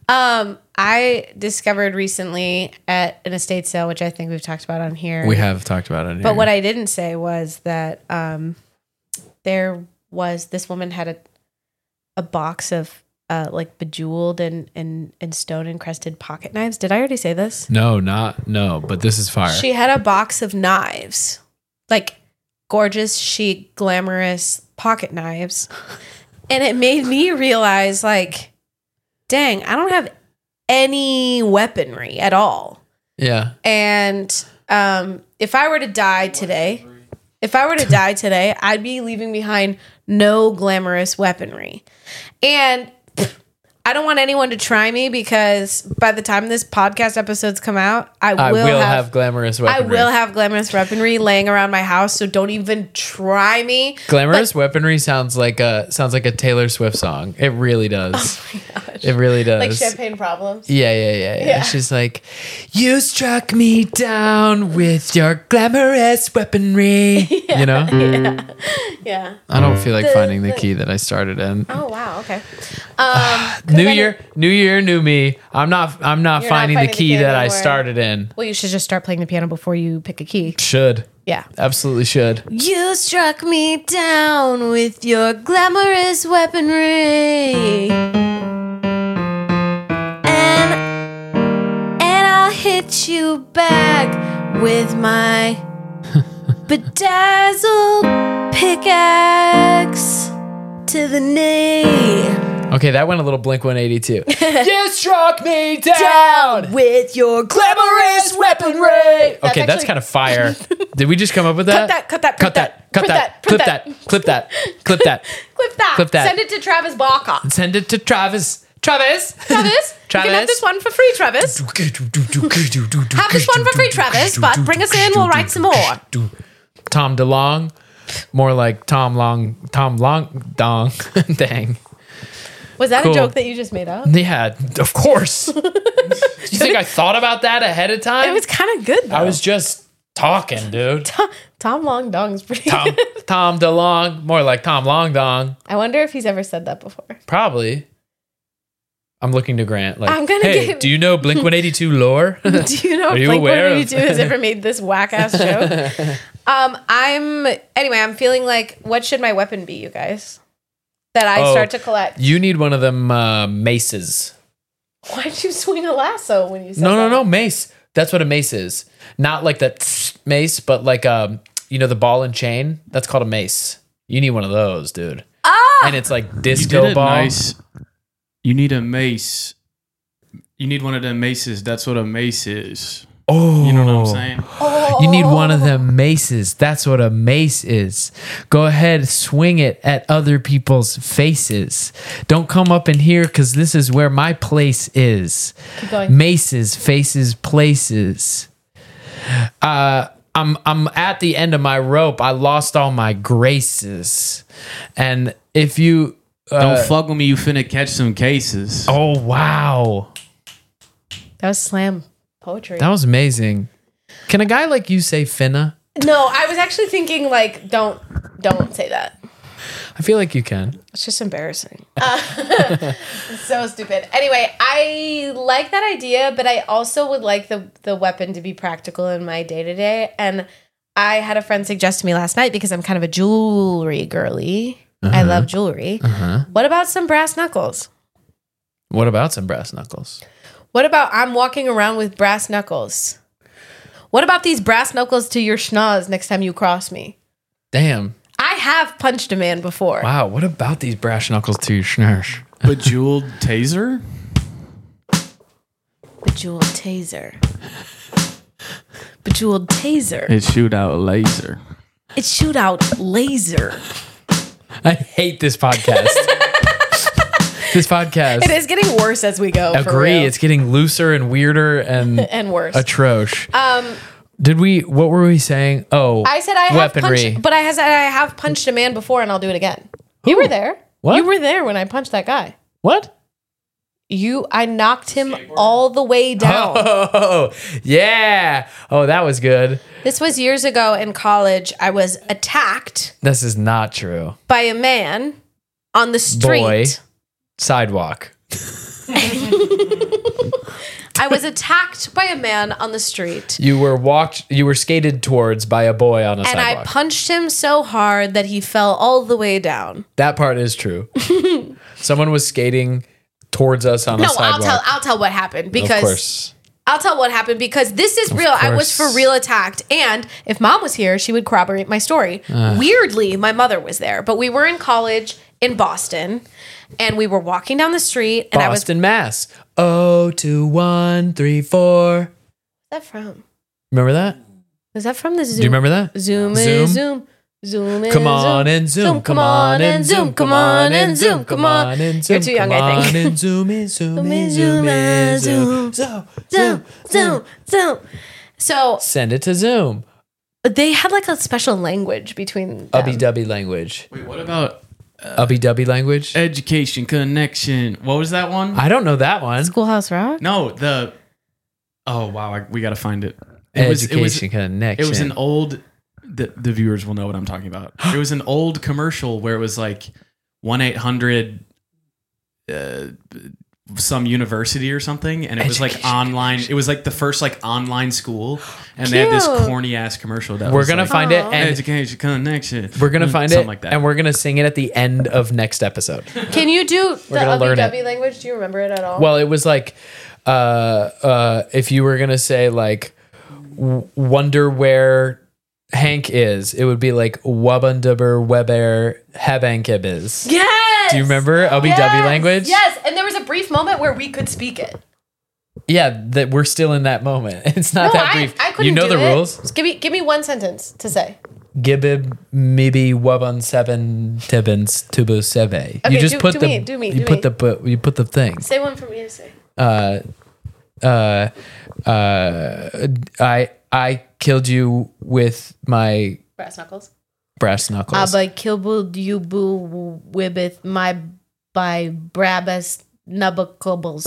I discovered recently at an estate sale, which I think we've talked about on here. We have talked about it. But what I didn't say was that there was this woman had a box of like bejeweled and stone encrusted pocket knives. Did I already say this? No, but this is fire. She had a box of knives, like gorgeous, chic, glamorous pocket knives. And it made me realize, like, dang, I don't have any weaponry at all. Yeah. And if I were to die today, I'd be leaving behind no glamorous weaponry. And I don't want anyone to try me because by the time this podcast episodes come out, I will have glamorous weaponry. I will have glamorous weaponry laying around my house, so don't even try me. Glamorous weaponry sounds like a Taylor Swift song. It really does. Oh my gosh. It really does. Like Champagne Problems. Yeah. She's like, you struck me down with your glamorous weaponry. You know? Yeah. I don't feel like finding the key that I started in. Oh wow, okay. New year, new me. I'm not finding the key that I started in. Well, you should just start playing the piano before you pick a key. Should. Yeah. Absolutely should. You struck me down with your glamorous weaponry. And I'll hit you back with my bedazzled pickaxe to the knee. Okay, that went a little Blink 182. You struck me down with your glamorous weaponry. Okay, that's kind of fire. Did we just come up with that? Clip that. Send it to Travis Barker. Send it to Travis. You can have this one for free, Travis. Have this one for free, Travis, but bring us in, we'll write some more. Tom DeLong. More like Tom Long Dong. Dang. Was that Cool. a joke that you just made up? Yeah, of course. You think I thought about that ahead of time? It was kind of good, though. I was just talking, dude. Tom Long Dong's pretty Tom good. Tom DeLong. More like Tom Long Dong. I wonder if he's ever said that before. Probably. I'm looking to Grant. Like, I'm gonna hey, give- do you know Blink 182 lore? Do you know Are if you Blink aware of- 182 has ever made this whack-ass joke? I'm feeling like, what should my weapon be, you guys? That I start to collect. You need one of them maces. Why'd you swing a lasso when you said that? No, mace. That's what a mace is. Not like that mace, but like the ball and chain. That's called a mace. You need one of those, dude. Ah! And it's like You disco did it ball. nice. You need a mace. You need one of them maces. That's what a mace is. Oh, You know what I'm saying? You need one of them maces. That's what a mace is. Go ahead, swing it at other people's faces. Don't come up in here because this is where my place is. Keep going. Maces, faces, places. I'm at the end of my rope. I lost all my graces, and if you Don't fuck with me. You finna catch some cases. oh wow, That was slam poetry. that was amazing. Can a guy like you say finna? No, I was actually thinking like, don't say that. I feel like you can. It's just embarrassing. So stupid. Anyway, I like that idea, but I also would like the weapon to be practical in my day-to-day. And I had a friend suggest to me last night, because I'm kind of a jewelry girly. I love jewelry. What about some brass knuckles? What about some brass knuckles? What about I'm walking around with brass knuckles? What about these brass knuckles to your schnoz next time you cross me? Damn. I have punched a man before. Wow. What about these brass knuckles to your schnursh? Bejeweled taser? Bejeweled taser. Bejeweled taser. It shoot out laser. It shoot out laser. I hate this podcast. This podcast. It is getting worse as we go. For Agree. real. It's getting looser and weirder and and worse. atrocious. What were we saying? Oh, I said I have weaponry. punched, but I said I have punched a man before, and I'll do it again. You were there. What? You were there when I punched that guy. What? I knocked him all the way down. Oh, yeah. Oh, that was good. This was years ago in college. I was attacked This is not true. by a man on the street. Boy. Sidewalk. I was attacked by a man on the street. You were skated towards by a boy on a And sidewalk. I punched him so hard that he fell all the way down. That part is true. Someone was skating towards us on a No, sidewalk. I'll tell what happened Of because course. I'll tell what happened because this is real. I was for course. real attacked. And if mom was here, she would corroborate my story. Weirdly, my mother was there, but we were in college in Boston and we were walking down the street and Boston, Mass. 02134. Where's that from? Remember that? Is that from the Zoom? Do you remember that? Zoom Zoom? is Zoom. Zoom is Come on and zoom. Come on and zoom. Come on and zoom. Come on and zoom. You're too young, Come I on think. and zoom in, zoom in, zoom in, zoom. Zoom. So Send it to Zoom. they had like a special language between them. Ubby-dubby language. Wait, what about Ubby-dubby language? Education Connection? What was that one? I don't know that one. Schoolhouse Rock. No, oh wow, we got to find it. Education Connection. It was an old. The viewers will know what I'm talking about. It was an old commercial where it was like 1-800 some university or something, and it was like online. It was like the first like online school, and they had this Cute. corny ass commercial that We're was gonna like, find it, and Education Connection. we're gonna find something it, like that. and we're gonna sing it at the end of next episode. Can you do the gonna learn it. Ubby language? Do you remember it at all? Well, it was like, if you were gonna say like, wonder where Hank is, it would be like Wabundubber Weber Hebankib is. yes. Do you remember Ubby-dubby language? Yes. And there was a brief moment where we could speak it. Yeah, that we're still in that moment. It's not that brief. I couldn't You know do the it. rules. Just give me one sentence to say. Gibib mibi wabun seven tibins tubu seve. Okay, You just do put me, the do me, you do put me. the you put the thing. Say one for me to say. I killed you with my Brass knuckles. brass knuckles. Abba killed you boo with my by Brabus nubbacubbles.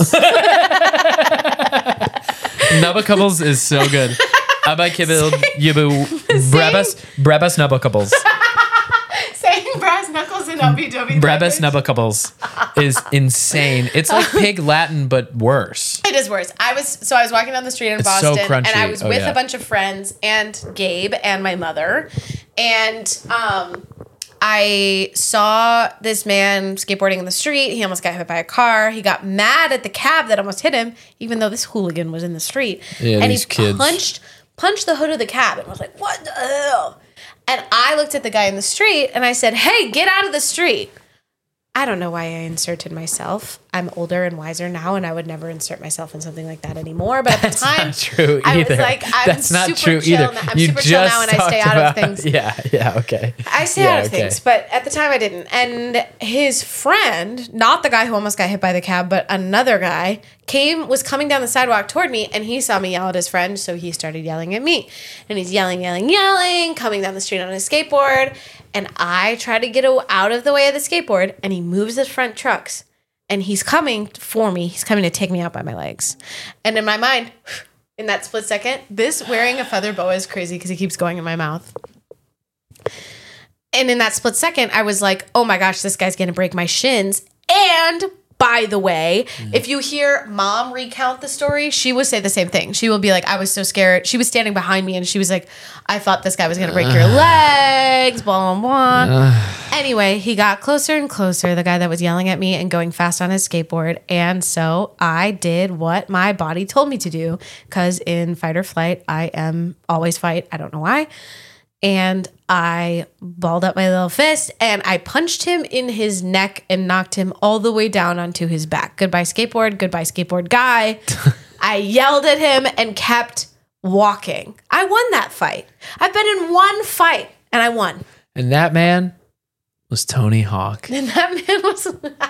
Nubbacubles is so good. Abba killed yubu brabus nubbacubles. Saying brass knuckles in Ubby-dubby Brabus nubbacubles is insane. It's like pig Latin but worse. It is worse. I was walking down the street in It's so Boston, crunchy. and I was Oh, with yeah. a bunch of friends and Gabe and my mother, and I saw this man skateboarding in the street. He almost got hit by a car. He got mad at the cab that almost hit him, even though this hooligan was in the street. Yeah, and these he kids. punched the hood of the cab, and was like, "What the hell?" And I looked at the guy in the street, and I said, "Hey, get out of the street." I don't know why I inserted myself. I'm older and wiser now, and I would never insert myself in something like that anymore. But at the time, Not true I was either. like, I'm That's not super true chill either. now. I'm You super chill now, and I just stay talked out of about- things. Yeah, okay. I stay out of things, but at the time I didn't. And his friend, not the guy who almost got hit by the cab, but another guy, was coming down the sidewalk toward me, and he saw me yell at his friend, so he started yelling at me. And he's yelling, coming down the street on his skateboard. And I try to get out of the way of the skateboard, and he moves his front trucks. And he's coming for me. He's coming to take me out by my legs. And in my mind, in that split second, this wearing a feather boa is crazy because he keeps going in my mouth. And in that split second, I was like, oh my gosh, this guy's going to break my shins. And by the way, if you hear mom recount the story, she will say the same thing. She will be like, I was so scared. She was standing behind me and she was like, I thought this guy was going to break your legs, blah, blah, blah. Anyway, he got closer and closer, the guy that was yelling at me and going fast on his skateboard. And so I did what my body told me to do because in fight or flight, I am always fight. I don't know why. And I balled up my little fist and I punched him in his neck and knocked him all the way down onto his back. Goodbye, skateboard guy. I yelled at him and kept walking. I won that fight. I've been in one fight and I won. And that man was Tony Hawk. And that man was...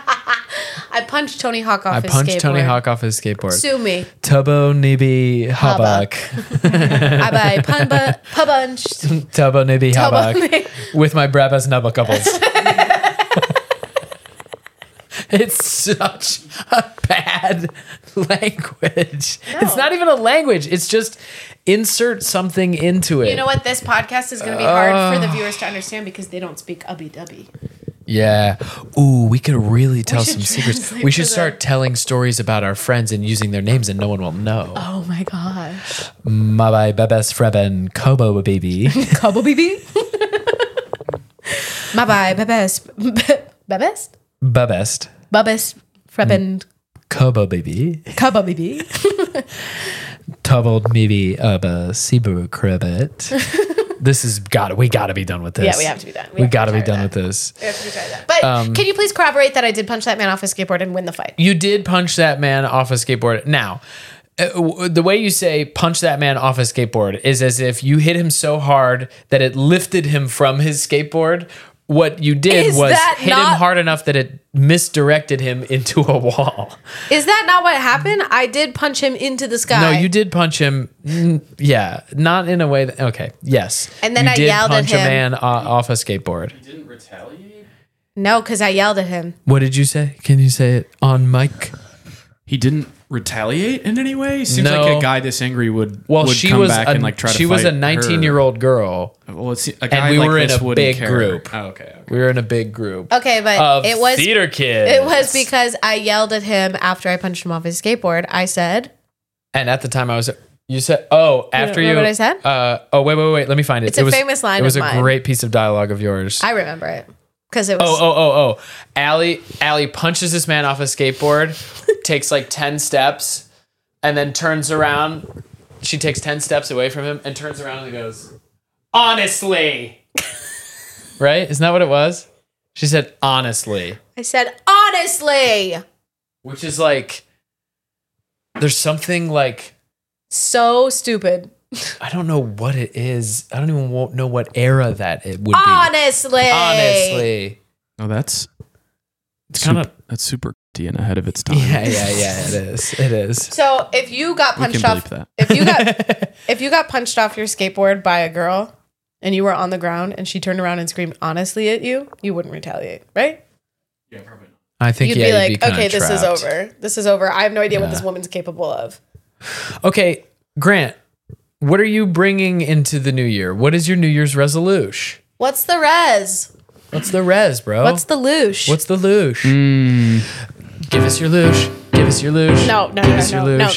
I punched Tony Hawk off his skateboard. I punched Tony Hawk off his skateboard. Sue me. Tubbo Nibi Habak. I buy punched. Tubbo Nibi Tubbo Habak. With my Brabus Nubbacubles. It's such a bad language. No. It's not even a language. It's just insert something into it. You know what? This podcast is going to be hard for the viewers to understand because they don't speak Ubby-dubby. Yeah. Ooh, we could really tell should some secrets. translate We should for start telling stories about our friends and using their names and no one will know. Oh my gosh. My bebes freben Kobo baby. Kobo baby. My bye, bebest. Bebest? Bebest. Bebest. Freben. Kobo baby. Kobo baby. Told maybe of a Sibu cribbit. We gotta be done with this. Yeah, we have to be done. We gotta be done with this. We have to try that. But can you please corroborate that I did punch that man off his skateboard and win the fight? You did punch that man off a skateboard. Now, the way you say punch that man off a skateboard is as if you hit him so hard that it lifted him from his skateboard. What you did Is was that hit him not- hard enough that it misdirected him into a wall. Is that not what happened? I did punch him into the sky. No, you did punch him. Yeah, not in a way that. Okay, yes. And then you I did yelled at punch a him. man off a skateboard. He didn't retaliate? No, because I yelled at him. What did you say? Can you say it on mic? He didn't retaliate in any way? Seems No. like a guy this angry would She come was back and like try to she was a fight 19-year-old girl. her. Well, it's a guy we like were in this a wouldn't big care. group. Oh, okay. We were in a big group. Okay, but Of it was theater kids. It was because I yelled at him after I punched him off his skateboard. I said, And at the time, you said, "Oh, after you." remember what I said? Wait. Let me find it. It's a famous line It was of a mine. great piece of dialogue of yours. I remember it because it was. Oh. Allie punches this man off a skateboard, takes like 10 steps, and then turns around. She takes 10 steps away from him and turns around and goes, "Honestly." Right? Isn't that what it was? She said, "Honestly." I said, honestly. Which is like, there's something like, So stupid. I don't know what it is. I don't even know what era that it would be. Honestly. Honestly. Oh, that's kinda- that's super and ahead of its time. Yeah, it is. It is. So if you got We can punched off, bleep that. if you got punched off your skateboard by a girl and you were on the ground and she turned around and screamed honestly at you, you wouldn't retaliate, right? Yeah, probably not. I think You'd yeah, be like, you'd kinda okay, this is trapped. over. This is over. I have no idea what Yeah. this woman's capable of. Okay, Grant, what are you bringing into the new year? What is your New Year's resolution? What's the res? What's the res, bro? What's the loosh? What's the loosh? Give us your loosh. Give us your loosh. no, Give us your loosh.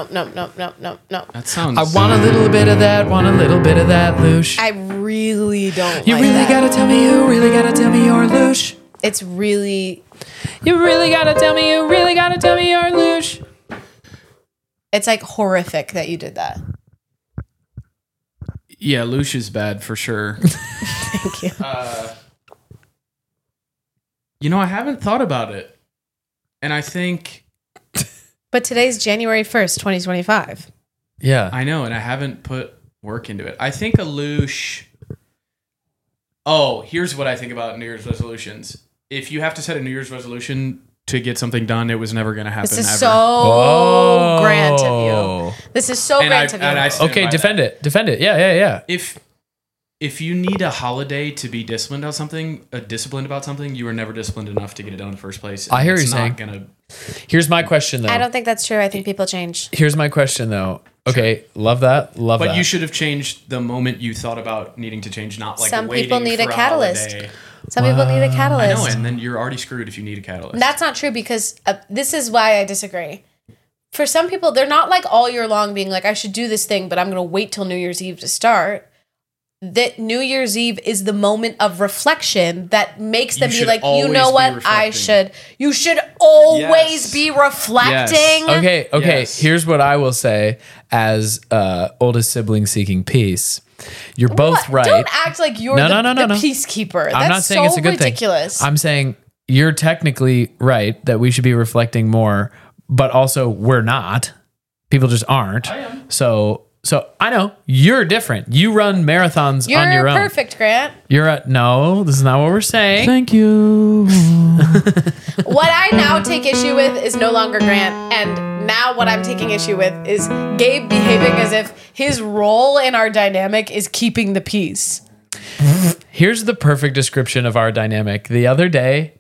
no. That sounds. I want a little bit of that. Want a little bit of that loosh. I really don't. You like really that. gotta tell me. You really gotta tell me your loosh. It's really. You really gotta tell me. You really gotta tell me your loosh. It's like horrific that you did that. Yeah, Lush is bad for sure. Thank you. I haven't thought about it. And I think But today's January 1st, 2025. Yeah. I know, and I haven't put work into it. I think a loosh. Oh, here's what I think about New Year's resolutions. If you have to set a New Year's resolution to get something done, it was never going to happen. This is ever. so grand of you. This is so And grand of you. I stand Okay, by defend that. it. Defend it. Yeah. If you need a holiday to be disciplined about something, you were never disciplined enough to get it done in the first place. I hear It's you saying. not gonna. Here's my question though. I don't think that's true. I think people change. Here's my question though. Okay, love that. Love that. But you should have changed the moment you thought about needing to change, not like Some waiting people need for a catalyst. holiday. Some people need a I catalyst. know, and then you're already screwed if you need a catalyst. That's not true because this is why I disagree. For some people, they're not like all year long being like, I should do this thing, but I'm going to wait till New Year's Eve to start. That New Year's Eve is the moment of reflection that makes them You be should like, you always know be what? reflecting. You should always Yes. be reflecting. Okay. Yes. Here's what I will say as oldest sibling seeking peace. You're both What? right. Don't act like you're No, the no. peacekeeper. I'm That's not saying so it's a good ridiculous. thing. I'm saying you're technically right that we should be reflecting more, but also we're not. People just aren't. I am. So I know you're different. You run marathons You're on your own. perfect, Grant. No, this is not what we're saying. Thank you. What I now take issue with is no longer Grant, and now what I'm taking issue with is Gabe behaving as if his role in our dynamic is keeping the peace. Here's the perfect description of our dynamic. The other day,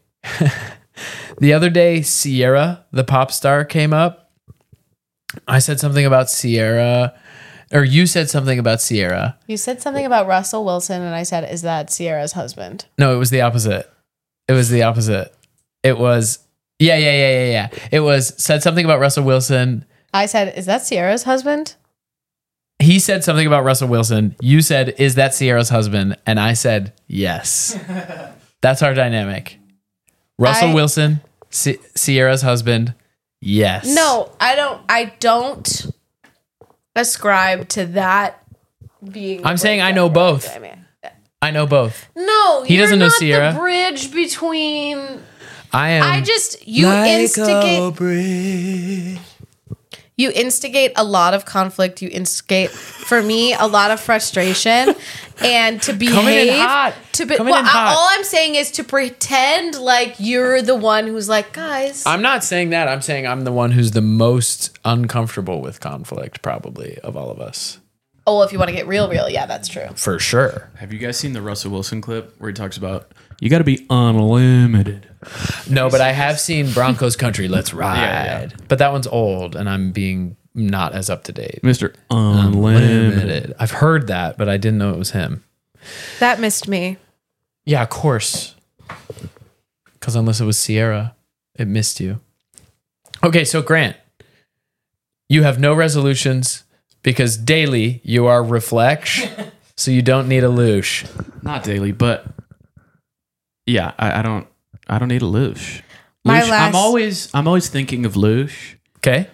Sierra, the pop star, came up. I said something about Sierra, or you said something about Sierra. You said something about Russell Wilson, and I said, is that Sierra's husband? No, it was the opposite. It was the opposite. It was yeah. It was said something about Russell Wilson. I said, is that Sierra's husband? He said something about Russell Wilson. You said, is that Sierra's husband? And I said, yes. That's our dynamic. Russell Wilson, Sierra's husband. Yes. No, I don't ascribe to that being. I'm saying I know both. I know both. No, he doesn't know not Sierra. The bridge between. I am. You instigate. You instigate a lot of conflict. You instigate, for me, a lot of frustration, and to behave. Coming in hot. All I'm saying is to pretend like you're the one who's like, guys. I'm not saying that. I'm saying I'm the one who's the most uncomfortable with conflict, probably, of all of us. Oh, well, if you want to get real, yeah, that's true. For sure. Have you guys seen the Russell Wilson clip where he talks about you got to be unlimited? No, but I have seen Broncos Country, Let's Ride. Yeah. But that one's old, and I'm being not as up to date. Mr. Unlimited. I've heard that, but I didn't know it was him. That missed me. Yeah, of course. Because unless it was Sierra, it missed you. Okay, so Grant, you have no resolutions because daily you are reflection, so you don't need a loosh. Not daily, but yeah, I don't need a loosh. I'm always thinking of loosh. Okay.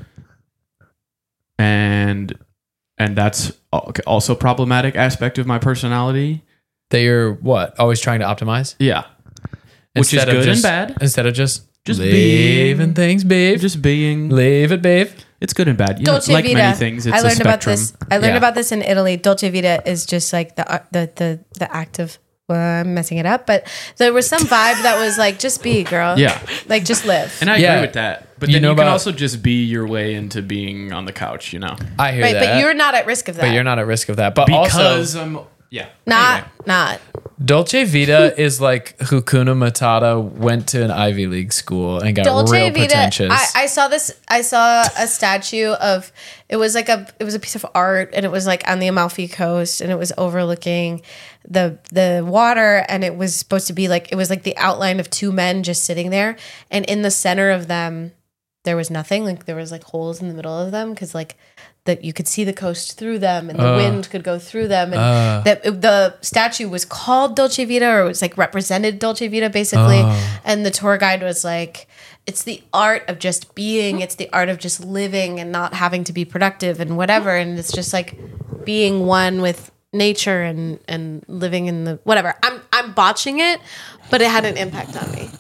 And that's also a problematic aspect of my personality. That you're what? Always trying to optimize? Yeah. Which is good and bad. Instead of just leaving things, babe. Just being. Leave it, babe. It's good and bad. You Dolce know, like Vita. many things, it's I learned a about spectrum. this. I learned about this in Italy. Dolce Vita is just like the act of. Well, I'm messing it up, but there was some vibe that was like, just be, girl. Yeah. Like, just live. And I agree with that. But then you can also just be your way into being on the couch, you know? I hear right, that. but you're not at risk of that. But you're not at risk of that. But Because also, Not. Dolce Vita is like Hakuna Matata went to an Ivy League school and got Dolce real Vita. pretentious. I saw a statue of. It was a piece of art, and it was like on the Amalfi Coast, and it was overlooking the water, and it was supposed to be like, it was like the outline of two men just sitting there, and in the center of them there was nothing. Like there was like holes in the middle of them because like that you could see the coast through them, and the wind could go through them, and the statue was called Dolce Vita, or it was like represented Dolce Vita basically. And the tour guide was like, it's the art of just being, it's the art of just living and not having to be productive and whatever, and it's just like being one with nature and living in the whatever. I'm botching it, but it had an impact on me.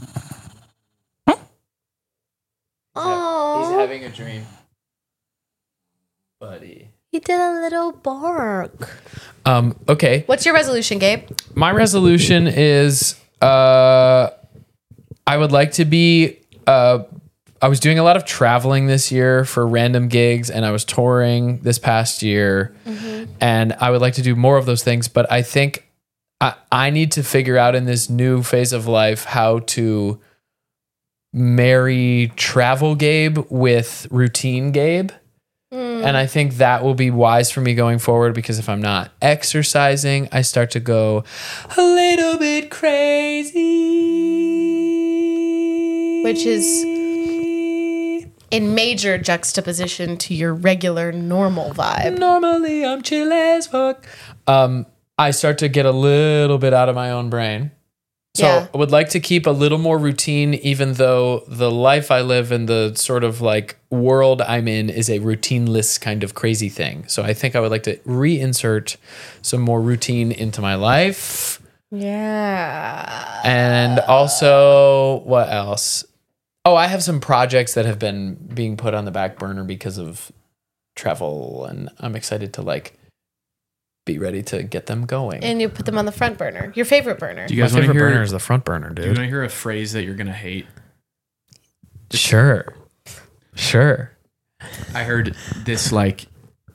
Oh, He's having a dream. Buddy. He did a little bark. Okay. What's your resolution, Gabe? My resolution is I would like to be I was doing a lot of traveling this year for random gigs, and I was touring this past year, and I would like to do more of those things, but I think I need to figure out in this new phase of life how to marry travel Gabe with routine Gabe. And I think that will be wise for me going forward, because if I'm not exercising, I start to go a little bit crazy. Which is in major juxtaposition to your regular normal vibe. Normally I'm chill as fuck. I start to get a little bit out of my own brain. So I would like to keep a little more routine, even though the life I live and the sort of like world I'm in is a routineless kind of crazy thing. So I think I would like to reinsert some more routine into my life. Yeah. And also, what else? Oh, I have some projects that have been being put on the back burner because of travel, and I'm excited to like be ready to get them going. And you put them on the front burner. Your favorite burner. Do you My guys want to favorite hear? burner is the front burner, Do you dude. want to hear a phrase that you're gonna hate? Sure. I heard this like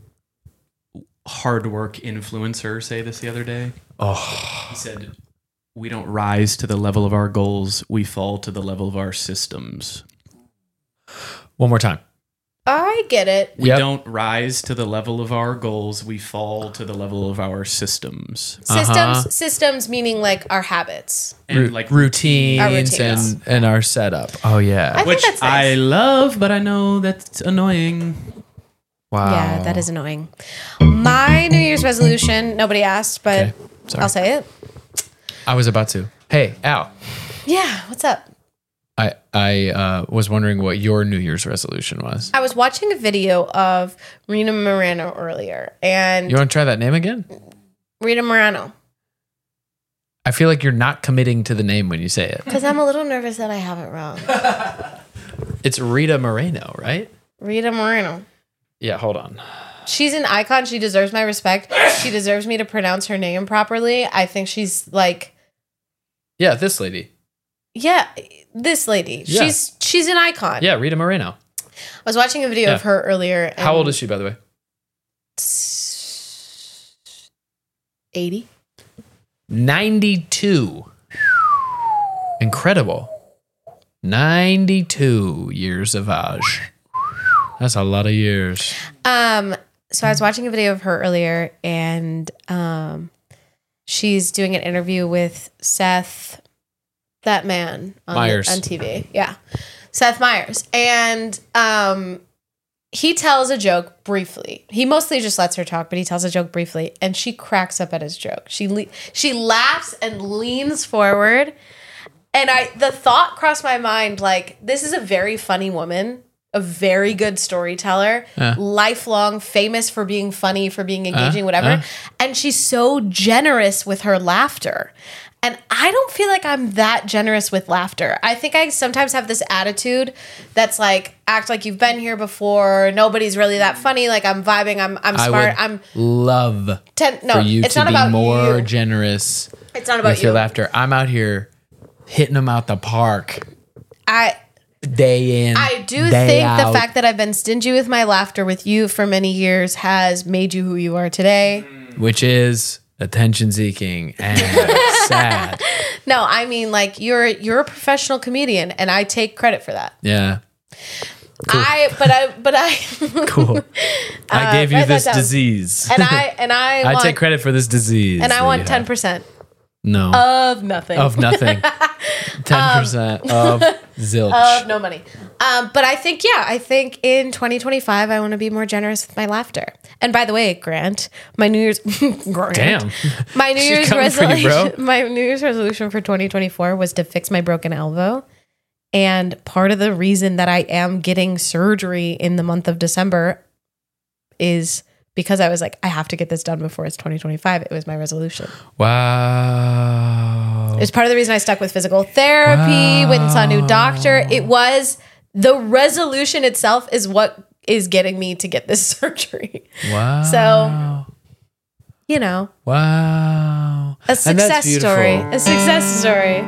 hard work influencer say this the other day. Oh, He said, "We don't rise to the level of our goals; we fall to the level of our systems." one more time. I get it. We Yep. don't rise to the level of our goals. We fall to the level of our systems. Systems meaning like our habits. And like routines, Our routines. and our setup. Oh yeah. I think which that's nice. I love, but I know that's annoying. Wow. Yeah, that is annoying. My New Year's resolution, nobody asked, but Okay, sorry. I'll say it. I was about to. Hey, Al. Yeah, what's up? I was wondering what your New Year's resolution was. I was watching a video of Rita Moreno earlier, and You want to try that name again? Rita Moreno, I feel like you're not committing to the name when you say it. because I'm a little nervous that I have it wrong. It's Rita Moreno, right? Rita Moreno. Yeah, hold on. She's an icon. She deserves my respect. She deserves me to pronounce her name properly. I think she's like, Yeah, this lady. yeah, this lady. Yeah. She's an icon. Yeah, Rita Moreno. I was watching a video Yeah. of her earlier. How old is she, by the way? 80. 92. Incredible. 92 years of age. That's a lot of years. So I was watching a video of her earlier, and she's doing an interview with Seth, that man Meyers. on TV. Yeah, Seth Meyers, and he tells a joke briefly. He mostly just lets her talk, but he tells a joke briefly, and she cracks up at his joke. She laughs and leans forward, and the thought crossed my mind, like, this is a very funny woman, a very good storyteller, lifelong, famous for being funny, for being engaging, whatever. And she's so generous with her laughter. And I don't feel like I'm that generous with laughter. I think I sometimes have this attitude that's like, act like you've been here before. Nobody's really that funny. Like, I'm vibing. I'm smart. I would love for you it's to not be about more you. generous It's not about with your you. laughter. I'm out here hitting them out the park day in. I do day think out. the fact that I've been stingy with my laughter with you for many years has made you who you are today. Which is attention seeking and sad. No, I mean, like, you're a professional comedian, and I take credit for that. Yeah. But I Cool. I gave you write that this down. disease. and I I want, take credit for this disease. and I that want you have. 10% No. of nothing. Of nothing. 10% of zilch. Of no money. But I think in 2025, I want to be more generous with my laughter. And by the way, Grant, my New Year's Grant, Damn. my New She's Year's coming for you, resolution, bro. my New Year's resolution for 2024 was to fix my broken elbow. And part of the reason that I am getting surgery in the month of December is because I was like, I have to get this done before it's 2025. It was my resolution. Wow. It's part of the reason I stuck with physical therapy, went and saw a new doctor. It was the resolution itself is what is getting me to get this surgery. Wow. So, you know, Wow. a success story. A success story.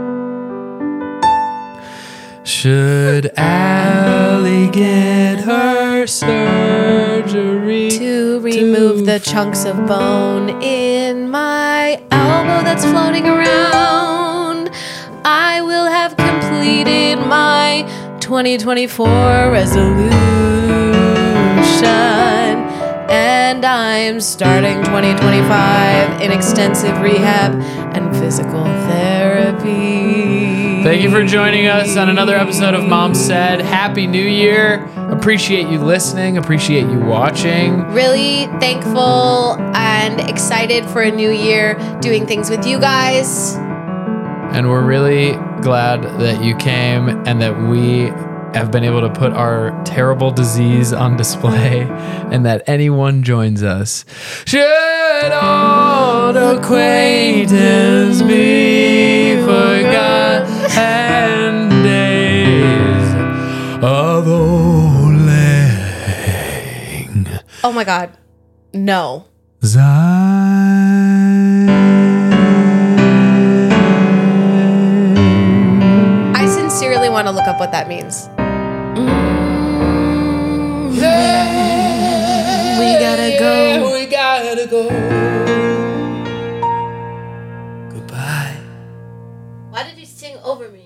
Should Allie get her surgery? To remove the chunks of bone in my elbow that's floating around, I will have completed my 2024 resolution. And I'm starting 2025 in extensive rehab and physical therapy. Thank you for joining us on another episode of Mom Said. Happy New Year. Appreciate you listening. Appreciate you watching. Really thankful and excited for a new year doing things with you guys. And we're really glad that you came and that we have been able to put our terrible disease on display and that anyone joins us. Should old acquaintance be forgot and days of old lang Oh my God. No. syne? I sincerely want to look up what that means. We gotta go. We gotta go. Goodbye. Why did you sing over me?